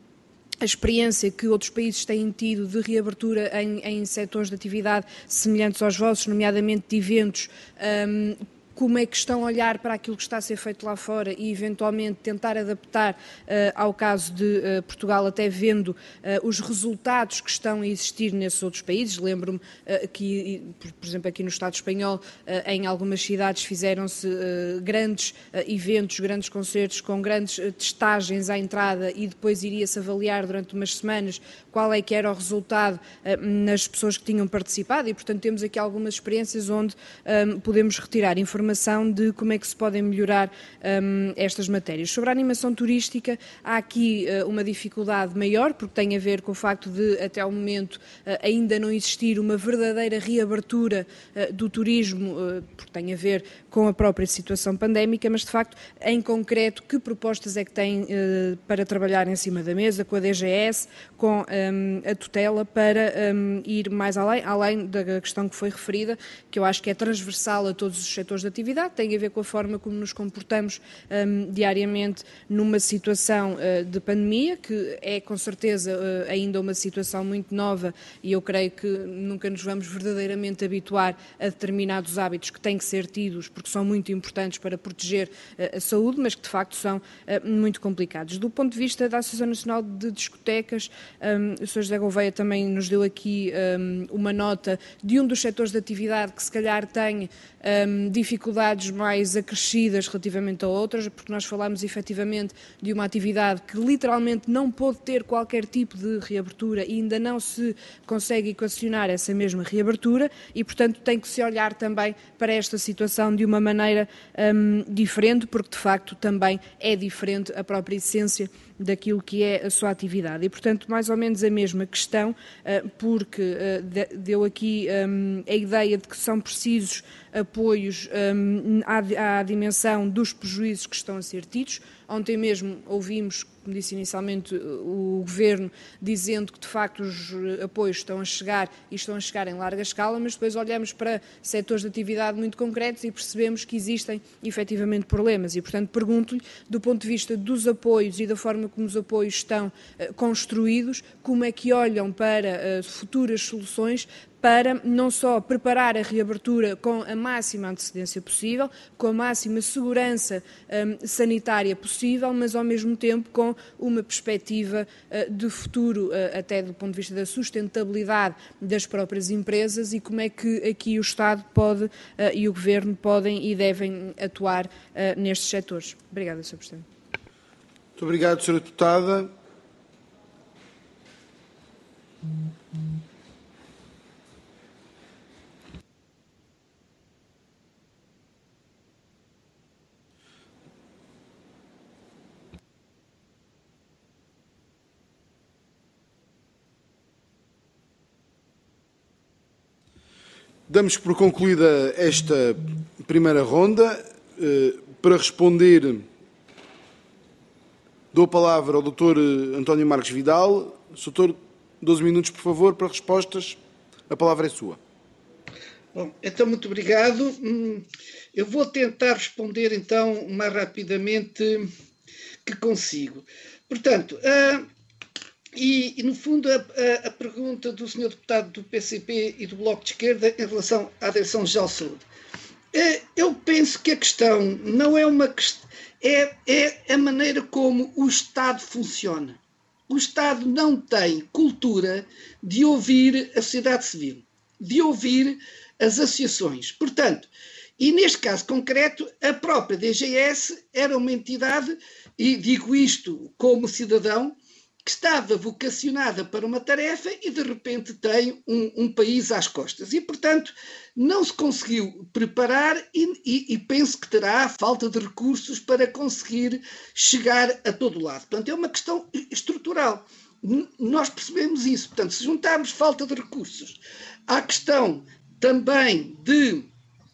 S7: a experiência que outros países têm tido de reabertura em, em setores de atividade semelhantes aos vossos, nomeadamente de eventos, um, como é que estão a olhar para aquilo que está a ser feito lá fora e, eventualmente, tentar adaptar uh, ao caso de uh, Portugal, até vendo uh, os resultados que estão a existir nesses outros países. Lembro-me uh, que, por, por exemplo, aqui no Estado espanhol, uh, em algumas cidades fizeram-se uh, grandes uh, eventos, grandes concertos, com grandes uh, testagens à entrada e depois iria-se avaliar durante umas semanas qual é que era o resultado uh, nas pessoas que tinham participado e, portanto, temos aqui algumas experiências onde um, podemos retirar informação de como é que se podem melhorar um, estas matérias. Sobre a animação turística, há aqui uh, uma dificuldade maior, porque tem a ver com o facto de, até ao momento, uh, ainda não existir uma verdadeira reabertura uh, do turismo, uh, porque tem a ver com a própria situação pandémica, mas, de facto, em concreto, que propostas é que tem uh, para trabalhar em cima da mesa, com a D G S, com um, a tutela, para um, ir mais além, além da questão que foi referida, que eu acho que é transversal a todos os setores da atividade, tem a ver com a forma como nos comportamos um, diariamente numa situação uh, de pandemia, que é com certeza uh, ainda uma situação muito nova e eu creio que nunca nos vamos verdadeiramente habituar a determinados hábitos que têm que ser tidos porque são muito importantes para proteger uh, a saúde, mas que de facto são uh, muito complicados. Do ponto de vista da Associação Nacional de Discotecas, um, o senhor José Gouveia também nos deu aqui um, uma nota de um dos setores de atividade que se calhar tem um, dificuldades mais acrescidas relativamente a outras, porque nós falamos efetivamente de uma atividade que literalmente não pôde ter qualquer tipo de reabertura e ainda não se consegue equacionar essa mesma reabertura e, portanto, tem que se olhar também para esta situação de uma maneira um, diferente, porque de facto também é diferente a própria essência daquilo que é a sua atividade. E, portanto, mais ou menos a mesma questão, porque deu aqui a ideia de que são precisos apoios à, à dimensão dos prejuízos que estão a ser tidos. Ontem mesmo ouvimos, como disse inicialmente, o Governo dizendo que de facto os apoios estão a chegar e estão a chegar em larga escala, mas depois olhamos para setores de atividade muito concretos e percebemos que existem efetivamente problemas. E, portanto, pergunto-lhe, do ponto de vista dos apoios e da forma como os apoios estão uh, construídos, como é que olham para uh, futuras soluções para não só preparar a reabertura com a máxima antecedência possível, com a máxima segurança um, sanitária possível, mas ao mesmo tempo com uma perspectiva uh, de futuro, uh, até do ponto de vista da sustentabilidade das próprias empresas e como é que aqui o Estado pode uh, e o Governo podem e devem atuar uh, nestes setores. Obrigada, senhor Presidente.
S1: Muito obrigado, senhora Deputada. Damos por concluída esta primeira ronda. Para responder Dou a palavra ao doutor António Marques Vidal. doutor, doze minutos, por favor, para respostas. A palavra é sua.
S2: Bom, então, muito obrigado. Eu vou tentar responder, então, o mais rapidamente que consigo. Portanto, uh, e, e, no fundo, a, a, a pergunta do senhor deputado do P C P e do Bloco de Esquerda em relação à Direção-Geral de Saúde. Uh, eu penso que a questão não é uma questão, é, é a maneira como o Estado funciona. O Estado não tem cultura de ouvir a sociedade civil, de ouvir as associações. Portanto, e neste caso concreto, a própria D G S era uma entidade, e digo isto como cidadão, que estava vocacionada para uma tarefa e de repente tem um, um país às costas. E, portanto, não se conseguiu preparar e, e, e penso que terá falta de recursos para conseguir chegar a todo lado. Portanto, é uma questão estrutural. Nós percebemos isso. Portanto, se juntarmos falta de recursos à questão também de,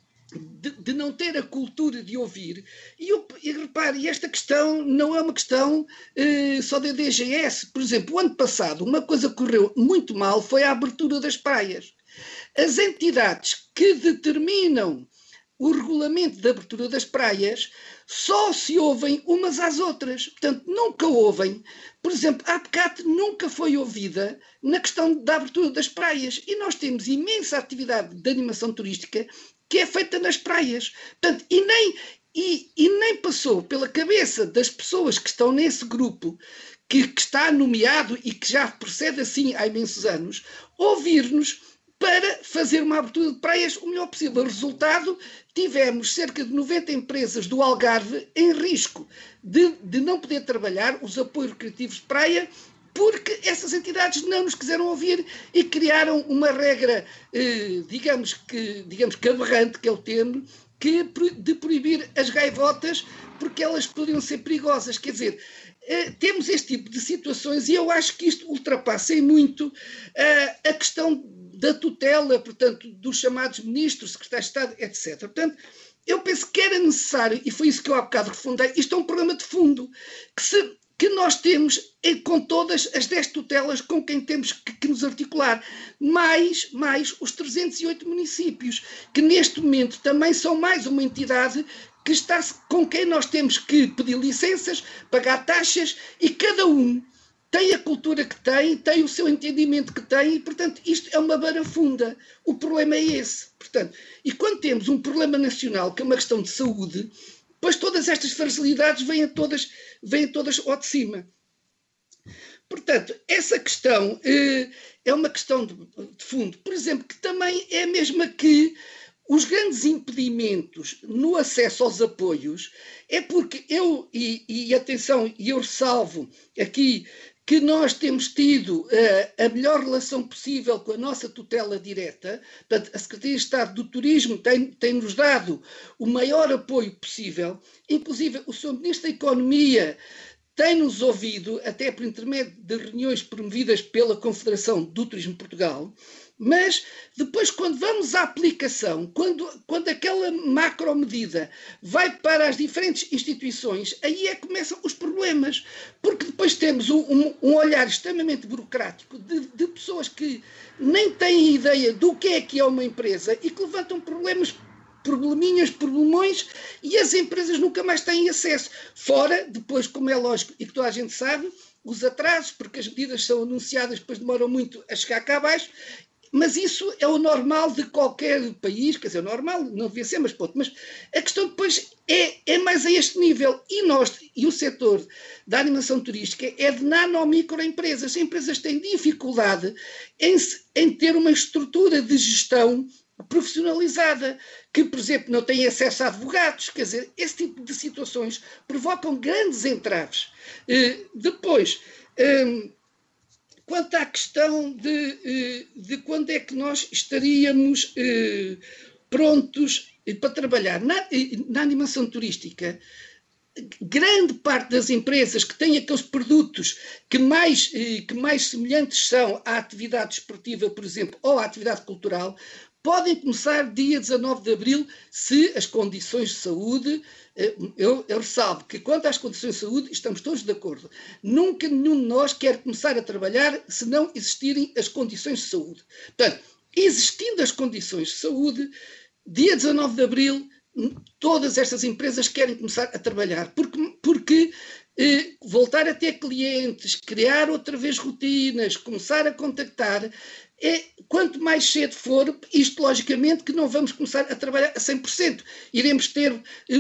S2: de, de não ter a cultura de ouvir, e, eu, e repare, esta questão não é uma questão eh, só da D G S. Por exemplo, o ano passado, uma coisa que correu muito mal foi a abertura das praias. As entidades que determinam o regulamento de abertura das praias só se ouvem umas às outras. Portanto, nunca ouvem. Por exemplo, a APCAT nunca foi ouvida na questão da abertura das praias. E nós temos imensa atividade de animação turística que é feita nas praias. Portanto, e nem, e, e nem passou pela cabeça das pessoas que estão nesse grupo, que, que está nomeado e que já procede assim há imensos anos, ouvir-nos para fazer uma abertura de praias o melhor possível. Resultado, tivemos cerca de noventa empresas do Algarve em risco de, de não poder trabalhar os apoios recreativos de praia, porque essas entidades não nos quiseram ouvir e criaram uma regra, eh, digamos que, digamos que aberrante, que é o termo, que, de proibir as gaivotas, porque elas poderiam ser perigosas. Quer dizer, eh, temos este tipo de situações e eu acho que isto ultrapassa em muito eh, a questão da tutela, portanto, dos chamados ministros, secretários de Estado, etcétera. Portanto, eu penso que era necessário, e foi isso que eu há bocado refundei, isto é um problema de fundo, que, se, que nós temos com todas as dez tutelas com quem temos que, que nos articular, mais, mais os trezentos e oito municípios, que neste momento também são mais uma entidade que está, com quem nós temos que pedir licenças, pagar taxas, e cada um tem a cultura que tem, tem o seu entendimento que tem, e, portanto, isto é uma barafunda. O problema é esse. Portanto, e quando temos um problema nacional, que é uma questão de saúde, depois todas estas fragilidades vêm todas, vêm todas ao de cima. Portanto, essa questão eh, é uma questão de, de fundo. Por exemplo, que também é a mesma que os grandes impedimentos no acesso aos apoios é porque eu, e, e atenção, e eu ressalvo aqui que nós temos tido uh, a melhor relação possível com a nossa tutela direta. Portanto, a Secretaria de Estado do Turismo tem, tem-nos dado o maior apoio possível, inclusive o senhor Ministro da Economia tem-nos ouvido, até por intermédio de reuniões promovidas pela Confederação do Turismo de Portugal, mas depois, quando vamos à aplicação, quando, quando aquela macro-medida vai para as diferentes instituições, aí é que começam os problemas, porque depois temos um, um, um olhar extremamente burocrático de, de pessoas que nem têm ideia do que é que é uma empresa e que levantam problemas, probleminhas, problemões, e as empresas nunca mais têm acesso. Fora, depois, como é lógico, e que toda a gente sabe, os atrasos, porque as medidas são anunciadas, depois demoram muito a chegar cá abaixo. Mas isso é o normal de qualquer país, quer dizer, normal, não devia ser, mas ponto. Mas a questão depois é, é mais a este nível. E nós, e o setor da animação turística é de nano-microempresas. As empresas têm dificuldade em, em ter uma estrutura de gestão profissionalizada, que, por exemplo, não têm acesso a advogados. Quer dizer, esse tipo de situações provocam grandes entraves. Uh, depois... Um, Quanto à questão de, de quando é que nós estaríamos eh, prontos para trabalhar na, na animação turística, grande parte das empresas que têm aqueles produtos que mais, que mais semelhantes são à atividade esportiva, por exemplo, ou à atividade cultural, podem começar dia dezanove de abril, se as condições de saúde, eu, eu ressalvo que quanto às condições de saúde estamos todos de acordo. Nunca nenhum de nós quer começar a trabalhar se não existirem as condições de saúde. Portanto, existindo as condições de saúde, dia dezanove de abril, todas estas empresas querem começar a trabalhar, porque, porque eh, voltar a ter clientes, criar outra vez rotinas, começar a contactar, é, quanto mais cedo for, isto logicamente que não vamos começar a trabalhar a cem por cento. Iremos ter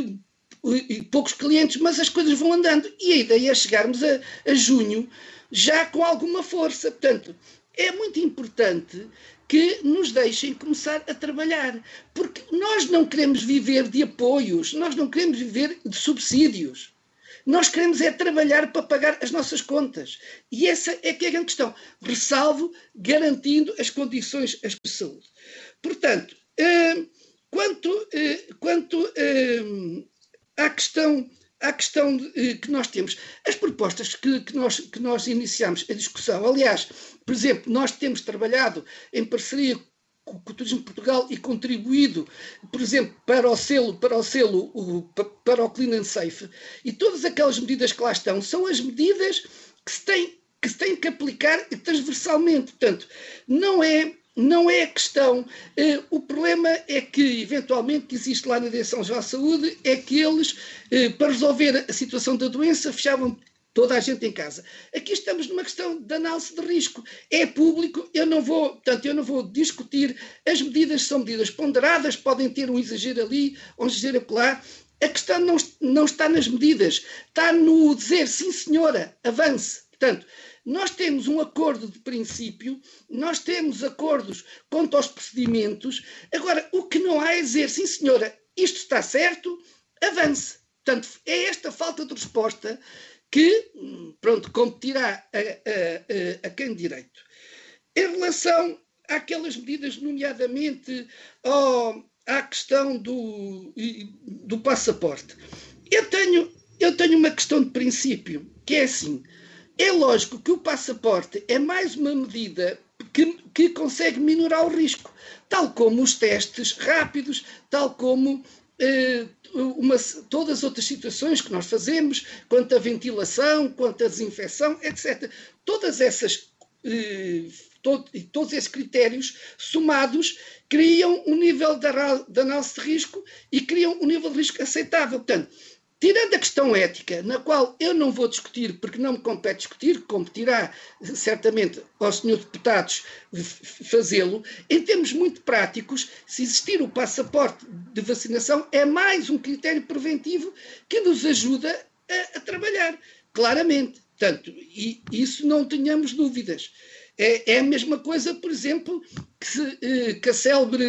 S2: eh, poucos clientes, mas as coisas vão andando. E a ideia é chegarmos a, a junho já com alguma força. Portanto, é muito importante que nos deixem começar a trabalhar, porque nós não queremos viver de apoios, nós não queremos viver de subsídios. Nós queremos é trabalhar para pagar as nossas contas. E essa é que é a grande questão. Ressalvo, garantindo as condições de saúde. Portanto, eh, quanto, eh, quanto eh, à questão, à questão eh, que nós temos, as propostas que, que, nós, que nós iniciamos a discussão, aliás, por exemplo, nós temos trabalhado em parceria com o Turismo de Portugal e contribuído, por exemplo, para o selo, para o selo, o, para o Clean and Safe, e todas aquelas medidas que lá estão são as medidas que se têm que, se têm que aplicar transversalmente. Portanto, não é, não é a questão. Eh, o problema é que, eventualmente, que existe lá na Direção-Geral de Saúde, é que eles, eh, para resolver a situação da doença, fechavam toda a gente em casa. Aqui estamos numa questão de análise de risco. É público, eu não vou, portanto, eu não vou discutir. As medidas são medidas ponderadas, podem ter um exagero ali, um exagero acolá. A questão não, não está nas medidas, está no dizer, sim senhora, avance. Portanto, nós temos um acordo de princípio, nós temos acordos quanto aos procedimentos. Agora, o que não há é dizer, sim senhora, isto está certo, avance. Portanto, é esta falta de resposta que, pronto, competirá a, a, a, a quem de direito. Em relação àquelas medidas, nomeadamente ao, à questão do, do passaporte, eu tenho, eu tenho uma questão de princípio, que é assim, é lógico que o passaporte é mais uma medida que, que consegue minorar o risco, tal como os testes rápidos, tal como Uma, todas as outras situações que nós fazemos, quanto à ventilação, quanto à desinfecção, etcétera. Todas essas, eh, todo, todos esses critérios somados criam um nível de, de análise de risco e criam um nível de risco aceitável. Portanto, tirando a questão ética, na qual eu não vou discutir, porque não me compete discutir, competirá certamente aos senhores deputados fazê-lo, em termos muito práticos, se existir o passaporte de vacinação, é mais um critério preventivo que nos ajuda a, a trabalhar, claramente. Portanto, e isso não tenhamos dúvidas. É, é a mesma coisa, por exemplo, que, se, que a célebre,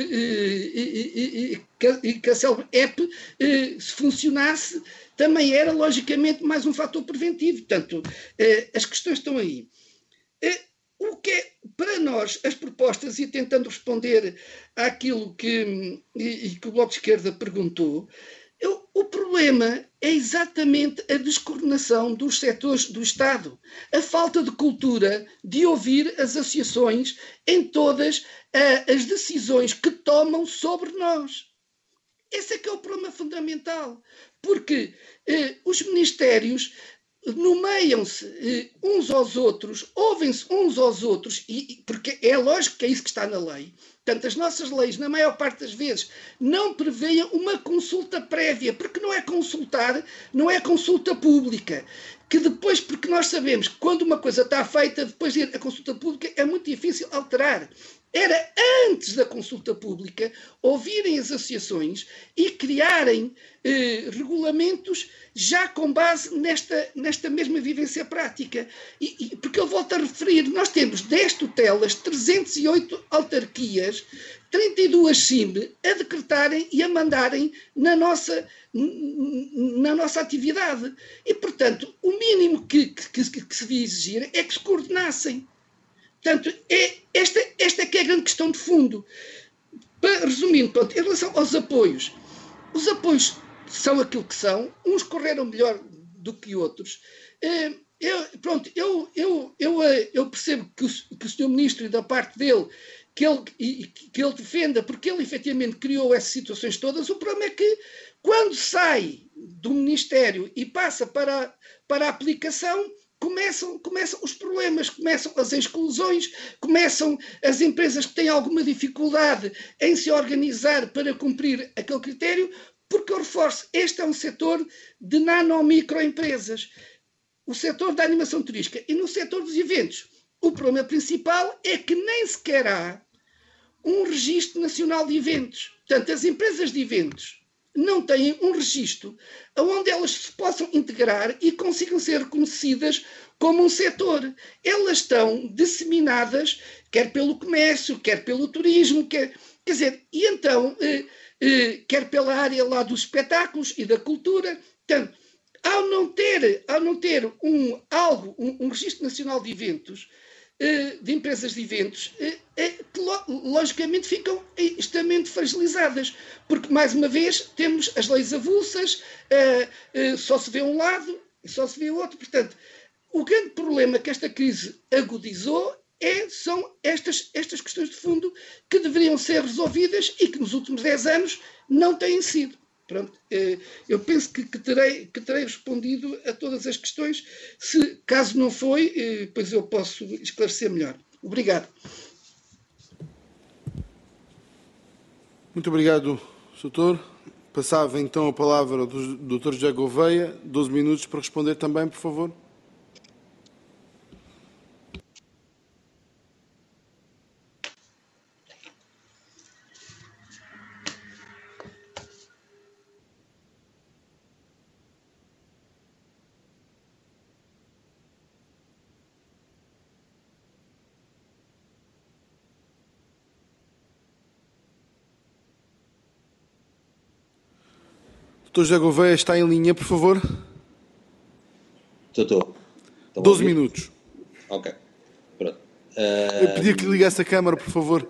S2: que, que a célebre E P, se funcionasse, também era, logicamente, mais um fator preventivo. Portanto, as questões estão aí. O que é, para nós, as propostas, e tentando responder àquilo que, e, que o Bloco de Esquerda perguntou, eu, o problema é exatamente a descoordenação dos setores do Estado. A falta de cultura de ouvir as associações em todas uh, as decisões que tomam sobre nós. Esse é que é o problema fundamental. Porque uh, os ministérios nomeiam-se uh, uns aos outros, ouvem-se uns aos outros, e, porque é lógico que é isso que está na lei. Portanto, as nossas leis, na maior parte das vezes, não prevêem uma consulta prévia, porque não é consultar, não é consulta pública. Que depois, porque nós sabemos que quando uma coisa está feita, depois de ir à consulta pública, é muito difícil alterar. Era antes da consulta pública ouvirem as associações e criarem eh, regulamentos já com base nesta, nesta mesma vivência prática. E, e, porque eu volto a referir, nós temos dez tutelas, trezentas e oito autarquias, trinta e duas S I M a decretarem e a mandarem na nossa, na nossa atividade. E, portanto, o mínimo que, que, que, que se devia exigir é que se coordenassem. Portanto, é, esta, esta é que é a grande questão de fundo. Para, resumindo, pronto, em relação aos apoios, os apoios são aquilo que são, uns correram melhor do que outros. Eu, pronto, eu, eu, eu, eu percebo que o, que o senhor Ministro, e da parte dele, que ele, que ele defenda, porque ele efetivamente criou essas situações todas. O problema é que, quando sai do Ministério e passa para, para a aplicação, começam, começam os problemas, começam as exclusões, começam as empresas que têm alguma dificuldade em se organizar para cumprir aquele critério, porque eu reforço, este é um setor de nano-microempresas. O setor da animação turística e no setor dos eventos, o problema principal é que nem sequer há um registro nacional de eventos. Portanto, as empresas de eventos não têm um registro onde elas se possam integrar e consigam ser reconhecidas como um setor. Elas estão disseminadas, quer pelo comércio, quer pelo turismo, quer, quer dizer, e então, eh, eh, quer pela área lá dos espetáculos e da cultura. Portanto, ao não ter, ao não ter um, algo, um, um registro nacional de eventos, de empresas de eventos, que logicamente ficam extremamente fragilizadas, porque, mais uma vez, temos as leis avulsas, só se vê um lado e só se vê o outro. Portanto, o grande problema que esta crise agudizou é, são estas, estas questões de fundo que deveriam ser resolvidas e que nos últimos dez anos não têm sido. Pronto, eu penso que, que, terei, que terei respondido a todas as questões. Se caso não foi, pois eu posso esclarecer melhor. Obrigado.
S1: Muito obrigado, doutor. Passava então a palavra ao doutor José Gouveia. doze minutos para responder também, por favor. doutor José Gouveia está em linha, por favor.
S3: Estou, estou.
S1: doze minutos.
S3: Ok. Pronto. Uh...
S1: Eu pedia que lhe ligasse a câmara, por favor.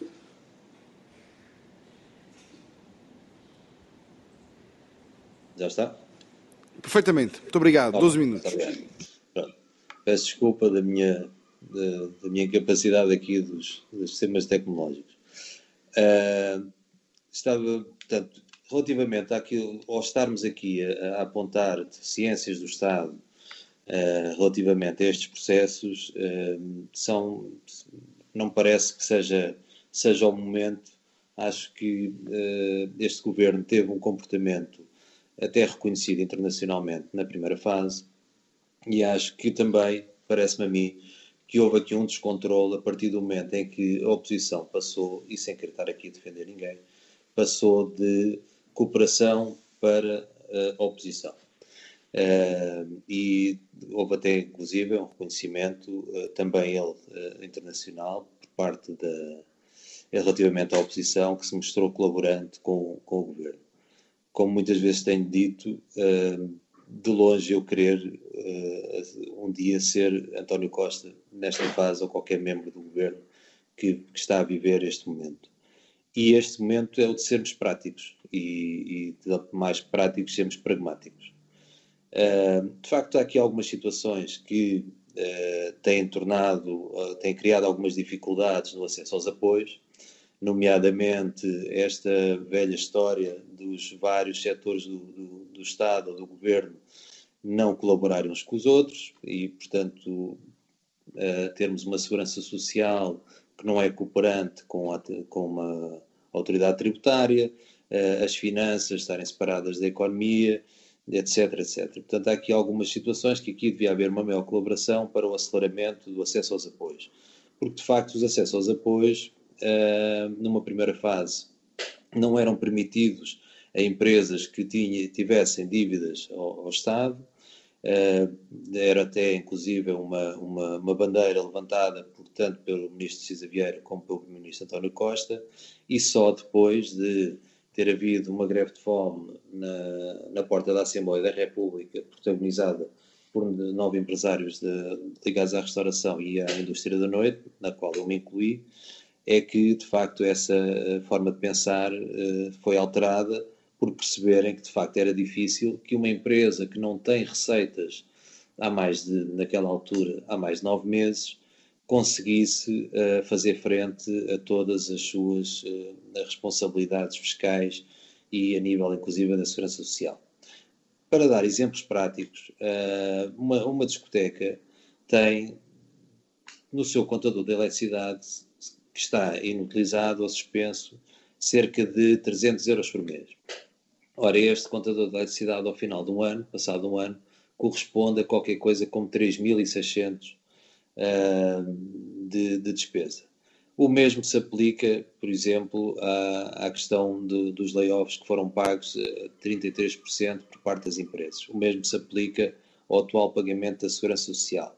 S3: Já está?
S1: Perfeitamente. Muito obrigado.
S3: Oh,
S1: doze minutos.
S3: Pronto. Peço desculpa da minha, da, da minha incapacidade aqui dos, dos sistemas tecnológicos. Uh, estava, portanto, relativamente àquilo, ao estarmos aqui a, a apontar deficiências do Estado uh, relativamente a estes processos, uh, são, não parece que seja, seja o momento. Acho que uh, este governo teve um comportamento até reconhecido internacionalmente na primeira fase, e acho que também, parece-me a mim, que houve aqui um descontrole a partir do momento em que a oposição passou, e sem querer estar aqui a defender ninguém, passou de cooperação para a oposição. Uh, e houve até, inclusive, um reconhecimento, uh, também ele, uh, internacional, por parte da, relativamente à oposição, que se mostrou colaborante com, com o governo. Como muitas vezes tenho dito, uh, de longe eu querer uh, um dia ser António Costa nesta fase, ou qualquer membro do governo que, que está a viver este momento. E este momento é o de sermos práticos e, e de mais práticos sermos pragmáticos. Uh, de facto, há aqui algumas situações que uh, têm tornado, uh, têm criado algumas dificuldades no acesso aos apoios, nomeadamente esta velha história dos vários setores do, do, do Estado ou do Governo não colaborarem uns com os outros e, portanto, uh, termos uma segurança social que não é cooperante com, a, com uma autoridade tributária, uh, as finanças estarem separadas da economia, etc, etcétera. Portanto, há aqui algumas situações que aqui devia haver uma maior colaboração para o aceleramento do acesso aos apoios. Porque, de facto, os acessos aos apoios, uh, numa primeira fase, não eram permitidos a empresas que tinha, tivessem dívidas ao, ao Estado. Uh, era até, inclusive, uma, uma, uma bandeira levantada, tanto pelo Ministro Cisa Vieira como pelo Primeiro-Ministro António Costa, e só depois de ter havido uma greve de fome na, na porta da Assembleia da República, protagonizada por nove empresários de, ligados à restauração e à indústria da noite, na qual eu me incluí, é que, de facto, essa forma de pensar uh, foi alterada por perceberem que de facto era difícil que uma empresa que não tem receitas há mais de, naquela altura, há mais de nove meses, conseguisse uh, fazer frente a todas as suas uh, responsabilidades fiscais e a nível inclusive da segurança social. Para dar exemplos práticos, uh, uma, uma discoteca tem no seu contador de eletricidade, que está inutilizado ou suspenso, cerca de trezentos euros por mês. Ora, este contador de eletricidade ao final de um ano, passado um ano, corresponde a qualquer coisa como três mil e seiscentos uh, de, de despesa. O mesmo se aplica, por exemplo, à, à questão de, dos layoffs que foram pagos a trinta e três por cento por parte das empresas. O mesmo se aplica ao atual pagamento da Segurança Social.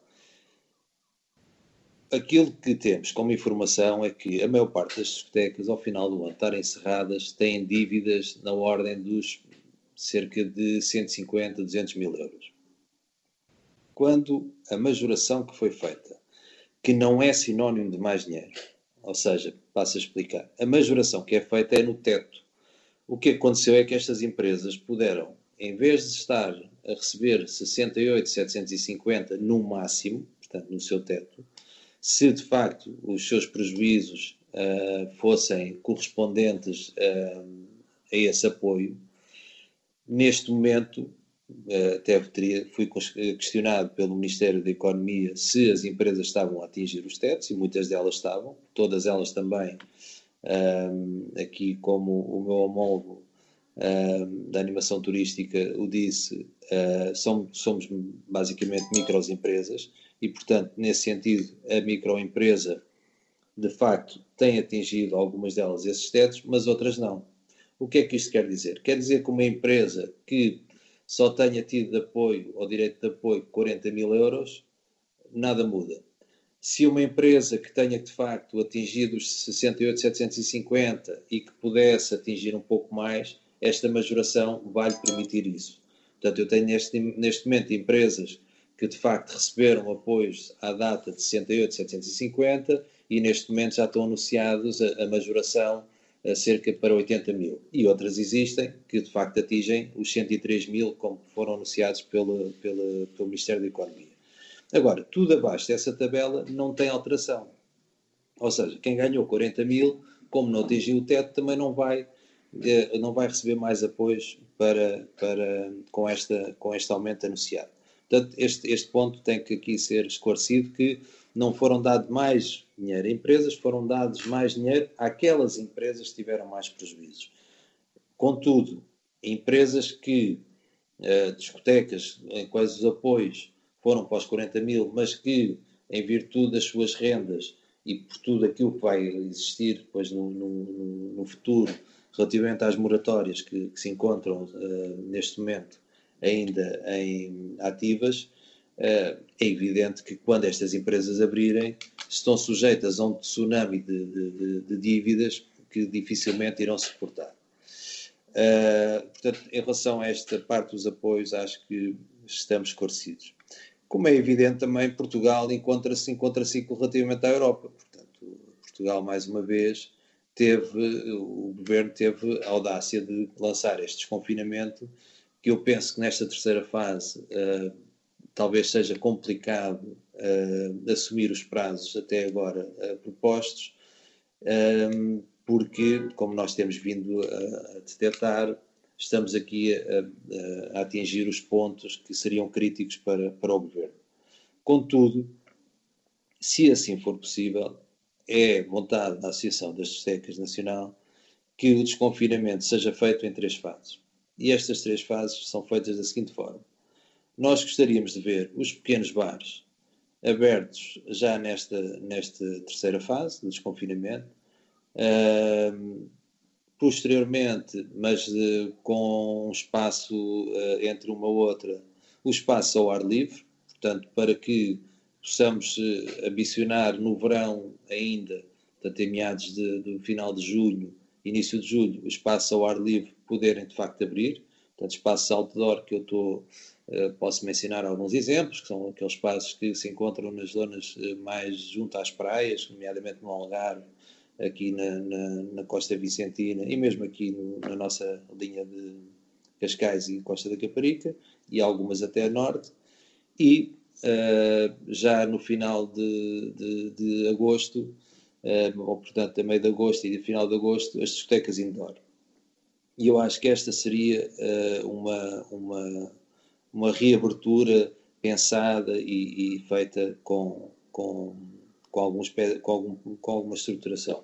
S3: Aquilo que temos como informação é que a maior parte das discotecas, ao final do ano estarem encerradas, têm dívidas na ordem dos cerca de cento e cinquenta, duzentos mil euros. Quando a majoração que foi feita, que não é sinónimo de mais dinheiro, ou seja, passo a explicar, a majoração que é feita é no teto. O que aconteceu é que estas empresas puderam, em vez de estar a receber sessenta e oito mil setecentos e cinquenta no máximo, portanto no seu teto, se de facto os seus prejuízos uh, fossem correspondentes uh, a esse apoio, neste momento, uh, até teria, fui questionado pelo Ministério da Economia se as empresas estavam a atingir os tetos, e muitas delas estavam, todas elas também, uh, aqui como o meu homólogo uh, da animação turística o disse, uh, somos, somos basicamente microempresas, e, portanto, nesse sentido, a microempresa, de facto, tem atingido algumas delas esses tetos, mas outras não. O que é que isto quer dizer? Quer dizer que uma empresa que só tenha tido de apoio, ou direito de apoio, quarenta mil euros, nada muda. Se uma empresa que tenha, de facto, atingido os sessenta e oito mil setecentos e cinquenta e que pudesse atingir um pouco mais, esta majoração vai-lhe permitir isso. Portanto, eu tenho neste, neste momento empresas que de facto receberam apoios à data de sessenta e oito mil setecentos e cinquenta e neste momento já estão anunciados a, a majoração a cerca para oitenta mil. E outras existem que de facto atingem os cento e três mil, como foram anunciados pelo, pelo, pelo Ministério da Economia. Agora, tudo abaixo dessa tabela não tem alteração. Ou seja, quem ganhou quarenta mil, como não atingiu o teto, também não vai, não vai receber mais apoios para, para, com, esta, com este aumento anunciado. Portanto, este, este ponto tem que aqui ser esclarecido, que não foram dados mais dinheiro a empresas, foram dados mais dinheiro àquelas empresas que tiveram mais prejuízos. Contudo, empresas que, uh, discotecas em quais os apoios foram para os quarenta mil, mas que, em virtude das suas rendas e por tudo aquilo que vai existir depois no, no, no futuro, relativamente às moratórias que, que se encontram uh, neste momento, ainda em ativas, é evidente que quando estas empresas abrirem, estão sujeitas a um tsunami de, de, de dívidas que dificilmente irão suportar. Portanto, em relação a esta parte dos apoios, acho que estamos esclarecidos. Como é evidente também, Portugal encontra-se em contraciclo relativamente à Europa. Portanto, Portugal, mais uma vez, teve, o governo teve a audácia de lançar este desconfinamento, que eu penso que nesta terceira fase uh, talvez seja complicado uh, assumir os prazos até agora uh, propostos, um, porque, como nós temos vindo a, a detectar, estamos aqui a, a, a atingir os pontos que seriam críticos para, para o governo. Contudo, se assim for possível, é vontade da Associação das Discotecas Nacional que o desconfinamento seja feito em três fases. E estas três fases são feitas da seguinte forma. Nós gostaríamos de ver os pequenos bares abertos já nesta, nesta terceira fase do desconfinamento. Uh, posteriormente, mas uh, com um espaço uh, entre uma ou outra, o espaço ao ar livre, portanto, para que possamos uh, ambicionar no verão ainda, portanto, em meados de, do final de junho, início de julho, o espaço ao ar livre poderem de facto abrir, portanto, espaços outdoor que eu estou, uh, posso mencionar alguns exemplos, que são aqueles espaços que se encontram nas zonas uh, mais junto às praias, nomeadamente no Algarve aqui na, na, na Costa Vicentina e mesmo aqui no, na nossa linha de Cascais e Costa da Caparica, e algumas até a norte, e uh, já no final de, de, de agosto, uh, ou portanto a meio de agosto e no final de agosto, as discotecas indoor. E eu acho que esta seria uh, uma, uma, uma reabertura pensada e, e feita com, com, com, alguns, com, algum, com alguma estruturação.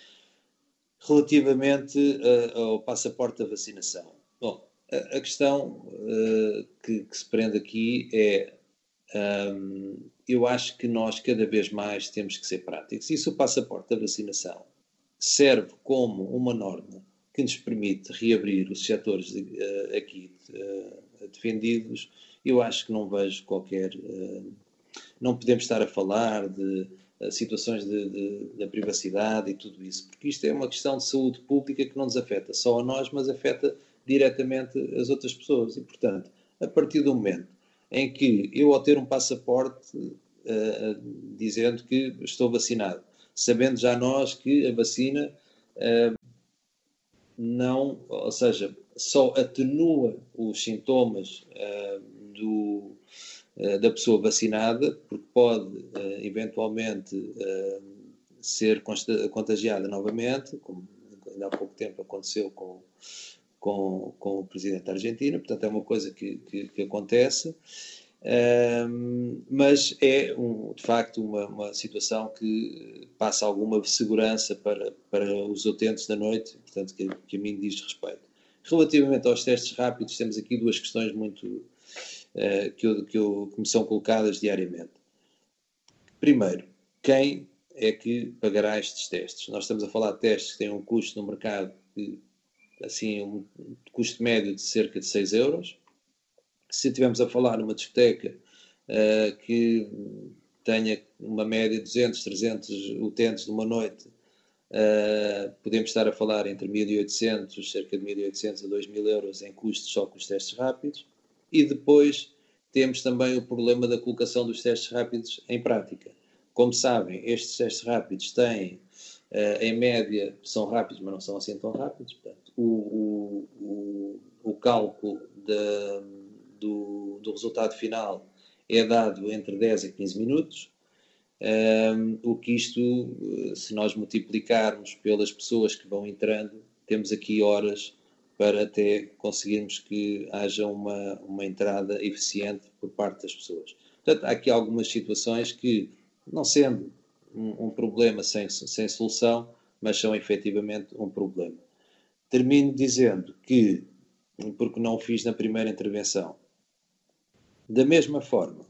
S3: Relativamente uh, ao passaporte da vacinação. Bom, a, a questão uh, que, que se prende aqui é, um, eu acho que nós cada vez mais temos que ser práticos. E se o passaporte da vacinação serve como uma norma que nos permite reabrir os setores de, uh, aqui uh, defendidos, eu acho que não vejo qualquer... Uh, não podemos estar a falar de uh, situações de, de, da privacidade e tudo isso, porque isto é uma questão de saúde pública que não nos afeta só a nós, mas afeta diretamente as outras pessoas. E, portanto, a partir do momento em que eu, ao ter um passaporte uh, dizendo que estou vacinado, sabendo já nós que a vacina... Uh, não, ou seja, só atenua os sintomas uh, do, uh, da pessoa vacinada, porque pode uh, eventualmente uh, ser contagiada novamente, como ainda há pouco tempo aconteceu com, com, com o presidente da Argentina, portanto é uma coisa que, que, que acontece. Um, mas é um, de facto uma, uma situação que passa alguma segurança para, para os utentes da noite, portanto que, que a mim diz respeito. Relativamente aos testes rápidos, temos aqui duas questões muito uh, que, eu, que, eu, que me são colocadas diariamente. Primeiro, quem é que pagará estes testes? Nós estamos a falar de testes que têm um custo no mercado que, assim, um custo médio de cerca de seis euros. Se estivermos a falar numa discoteca uh, que tenha uma média de duzentos, trezentos utentes numa noite, uh, podemos estar a falar entre mil e oitocentos, cerca de mil e oitocentos a dois mil euros em custos só com os testes rápidos. E depois temos também o problema da colocação dos testes rápidos em prática. Como sabem, estes testes rápidos têm, uh, em média, são rápidos, mas não são assim tão rápidos. Portanto, o, o, o, o cálculo da... Do, do resultado final é dado entre dez a quinze minutos, um, o que isto, se nós multiplicarmos pelas pessoas que vão entrando, temos aqui horas para até conseguirmos que haja uma, uma entrada eficiente por parte das pessoas. Portanto, há aqui algumas situações que, não sendo um, um problema sem, sem solução, mas são efetivamente um problema. Termino dizendo que, porque não o fiz na primeira intervenção, da mesma forma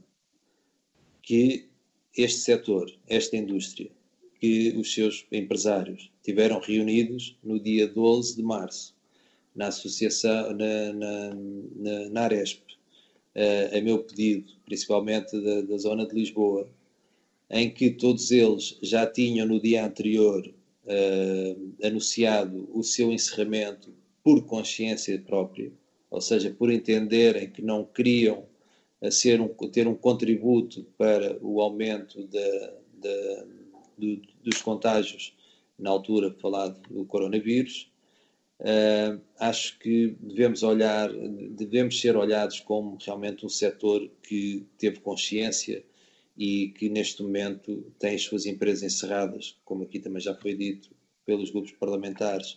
S3: que este setor, esta indústria, que os seus empresários tiveram reunidos no dia doze de março, na associação, na, na, na, na Aresp, a, a meu pedido, principalmente da, da zona de Lisboa, em que todos eles já tinham no dia anterior uh, anunciado o seu encerramento por consciência própria, ou seja, por entenderem que não queriam a ser um, ter um contributo para o aumento da, da, do, dos contágios, na altura falado do coronavírus. Uh, acho que devemos olhar, devemos ser olhados como realmente um setor que teve consciência e que neste momento tem as suas empresas encerradas, como aqui também já foi dito pelos grupos parlamentares.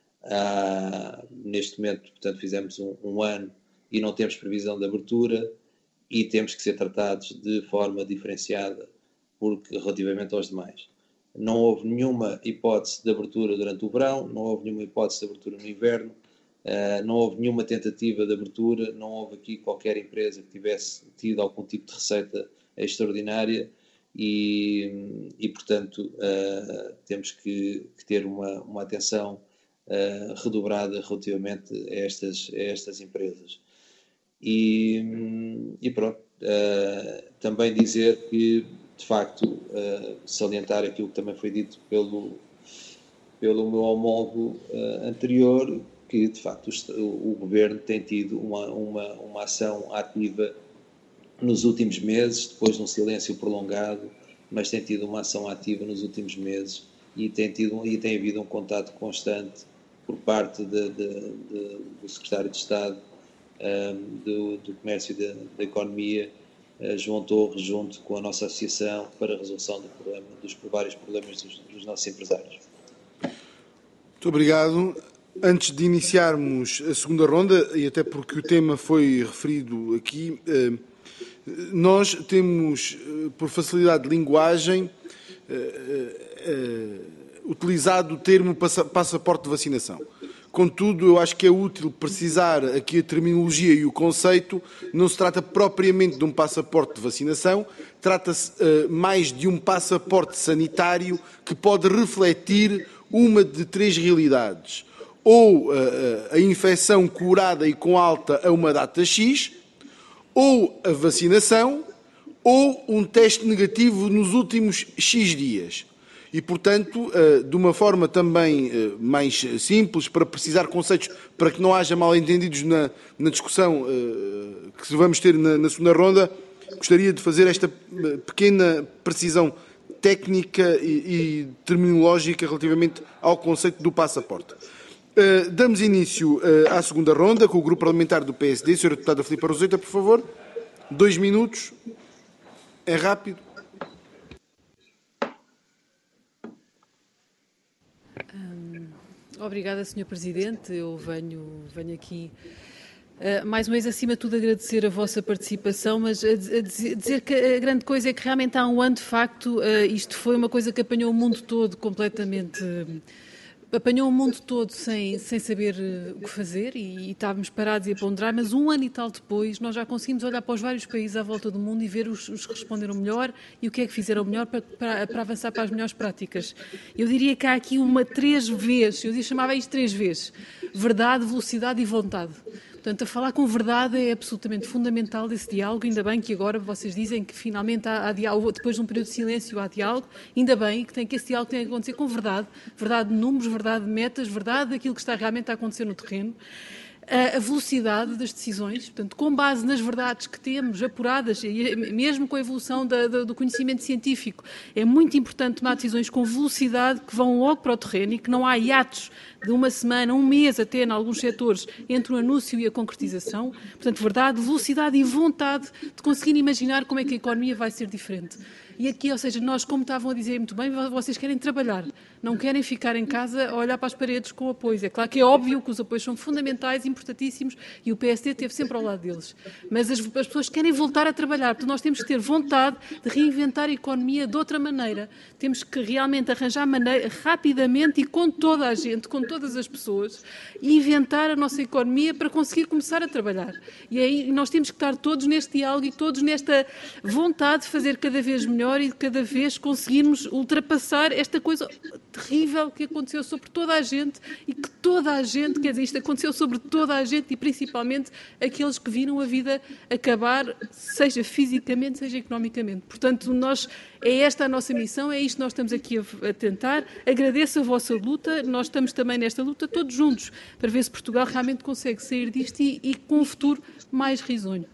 S3: Uh, neste momento, portanto, fizemos um, um ano e não temos previsão de abertura, e temos que ser tratados de forma diferenciada porque, relativamente aos demais. Não houve nenhuma hipótese de abertura durante o verão, não houve nenhuma hipótese de abertura no inverno, uh, não houve nenhuma tentativa de abertura, não houve aqui qualquer empresa que tivesse tido algum tipo de receita extraordinária e, e portanto, uh, temos que, que ter uma, uma atenção uh, redobrada relativamente a estas, a estas empresas. E, e pronto, uh, também dizer que, de facto, uh, salientar aquilo que também foi dito pelo, pelo meu homólogo uh, anterior, que, de facto, o, o Governo tem tido uma, uma, uma ação ativa nos últimos meses, depois de um silêncio prolongado, mas tem tido uma ação ativa nos últimos meses e tem, tido, e tem havido um contato constante por parte de, de, de, do Secretário de Estado um, do, do Comércio e da, da Economia, uh, João Torres, junto com a nossa associação, para a resolução do problema, dos vários problemas dos, dos nossos empresários.
S1: Muito obrigado. Antes de iniciarmos a segunda ronda, e até porque o tema foi referido aqui, nós temos, por facilidade de linguagem, utilizado o termo passaporte de vacinação. Contudo, eu acho que é útil precisar aqui a terminologia e o conceito. Não se trata propriamente de um passaporte de vacinação, trata-se mais de um passaporte sanitário que pode refletir uma de três realidades. Ou uh, a infecção curada e com alta a uma data X, ou a vacinação, ou um teste negativo nos últimos X dias. E, portanto, uh, de uma forma também uh, mais simples, para precisar conceitos, para que não haja mal-entendidos na, na discussão uh, que vamos ter na, na segunda ronda, gostaria de fazer esta pequena precisão técnica e, e terminológica relativamente ao conceito do passaporte. Uh, damos início uh, à segunda ronda com o Grupo Parlamentar do P S D. senhora Deputada Filipa Roseta, por favor. Dois minutos. É rápido.
S6: Um, obrigada, senhor Presidente. Eu venho, venho aqui, uh, mais uma vez, acima de tudo, agradecer a vossa participação, mas a, a dizer que a grande coisa é que realmente há um ano, de facto, uh, isto foi uma coisa que apanhou o mundo todo completamente... Uh, Apanhou o mundo todo sem, sem saber uh, o que fazer e, e estávamos parados e a ponderar, mas um ano e tal depois nós já conseguimos olhar para os vários países à volta do mundo e ver os, os que responderam melhor e o que é que fizeram melhor para, para, para avançar para as melhores práticas. Eu diria que há aqui uma três vezes, eu chamava isto três vezes, verdade, velocidade e vontade. Portanto, a falar com verdade é absolutamente fundamental desse diálogo, ainda bem que agora vocês dizem que finalmente há, há diálogo, depois de um período de silêncio há diálogo, ainda bem que, tem, que esse diálogo tem que acontecer com verdade, verdade de números, verdade de metas, verdade daquilo que está realmente a acontecer no terreno. A velocidade das decisões, portanto, com base nas verdades que temos, apuradas, mesmo com a evolução da, da, do conhecimento científico, é muito importante tomar decisões com velocidade que vão logo para o terreno e que não há hiatos de uma semana, um mês até, em alguns setores, entre o anúncio e a concretização. Portanto, verdade, velocidade e vontade de conseguir imaginar como é que a economia vai ser diferente. E aqui, ou seja, nós, como estavam a dizer muito bem, vocês querem trabalhar, não querem ficar em casa a olhar para as paredes com apoios. É claro que é óbvio que os apoios são fundamentais, importantíssimos, e o P S D esteve sempre ao lado deles. Mas as, as pessoas querem voltar a trabalhar, porque nós temos que ter vontade de reinventar a economia de outra maneira. Temos que realmente arranjar maneira, rapidamente e com toda a gente, com todas as pessoas, inventar a nossa economia para conseguir começar a trabalhar. E aí nós temos que estar todos neste diálogo e todos nesta vontade de fazer cada vez melhor e de cada vez conseguirmos ultrapassar esta coisa terrível que aconteceu sobre toda a gente e que toda a gente, quer dizer, isto aconteceu sobre toda a gente e principalmente aqueles que viram a vida acabar, seja fisicamente, seja economicamente. Portanto, nós, é esta a nossa missão, é isto que nós estamos aqui a, a tentar. Agradeço a vossa luta, nós estamos também nesta luta todos juntos para ver se Portugal realmente consegue sair disto e, e com um futuro mais risonho.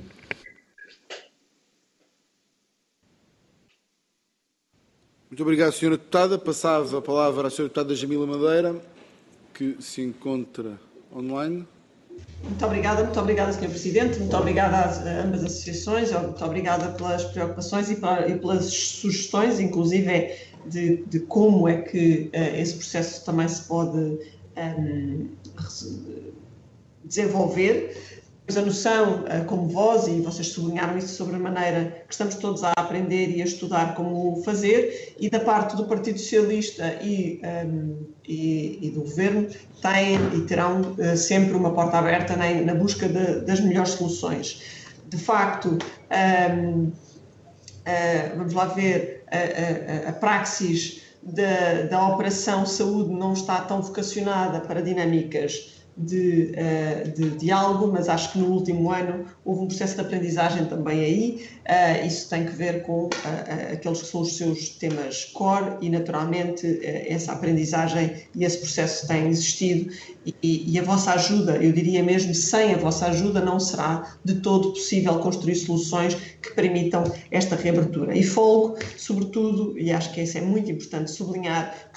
S1: Muito obrigado, senhora Deputada. Passava a palavra à senhora Deputada Jamila Madeira, que se encontra online.
S5: Muito obrigada, muito obrigada, senhor Presidente, muito obrigada a ambas as associações, muito obrigada pelas preocupações e, para, e pelas sugestões, inclusive de, de como é que uh, esse processo também se pode um, desenvolver. A noção, como vós, e vocês sublinharam isso sobre a maneira que estamos todos a aprender e a estudar como fazer, e da parte do Partido Socialista e, um, e, e do Governo, têm e terão uh, sempre uma porta aberta na, na busca de, das melhores soluções. De facto, um, uh, vamos lá ver, a, a, a praxis da, da Operação Saúde não está tão vocacionada para dinâmicas De, uh, de diálogo, mas acho que no último ano houve um processo de aprendizagem também aí. Uh, isso tem que ver com uh, uh, aqueles que são os seus temas core e, naturalmente, uh, essa aprendizagem e esse processo têm existido e, e a vossa ajuda, eu diria mesmo, sem a vossa ajuda não será de todo possível construir soluções que permitam esta reabertura. E folgo, sobretudo, e acho que isso é muito importante sublinhar, que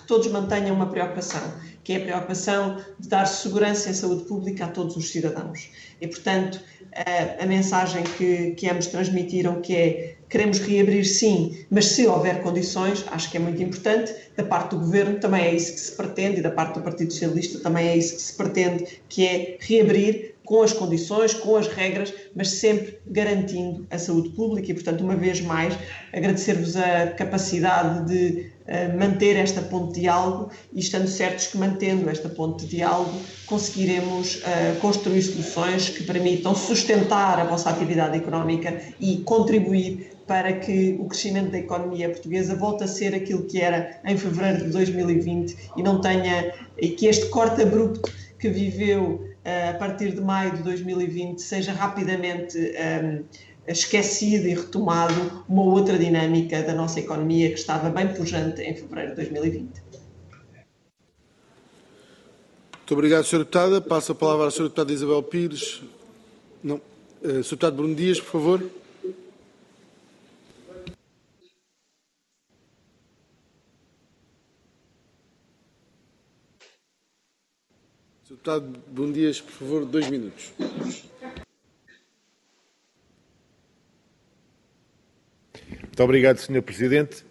S5: que todos mantenham uma preocupação, que é a preocupação de dar segurança em saúde pública a todos os cidadãos. E, portanto, a, a mensagem que, que ambos transmitiram, que é queremos reabrir sim, mas se houver condições, acho que é muito importante. Da parte do Governo também é isso que se pretende, e da parte do Partido Socialista também é isso que se pretende, que é reabrir com as condições, com as regras, mas sempre garantindo a saúde pública e, portanto, uma vez mais, agradecer-vos a capacidade de uh, manter esta ponte de diálogo e estando certos que, mantendo esta ponte de diálogo, conseguiremos uh, construir soluções que permitam sustentar a vossa atividade económica e contribuir para que o crescimento da economia portuguesa volte a ser aquilo que era em fevereiro de dois mil e vinte e não tenha, e que este corte abrupto que viveu a partir de maio de dois mil e vinte seja rapidamente um, esquecido e retomado uma outra dinâmica da nossa economia que estava bem pujante em fevereiro de dois mil e vinte.
S1: Muito obrigado, senhora Deputada. Passo a palavra à senhora Deputada Isabel Pires. Não. Uh, senhor Deputado Bruno Dias, por favor. senhor Deputado Bruno Dias, por favor, dois minutos.
S4: Muito obrigado, senhor Presidente.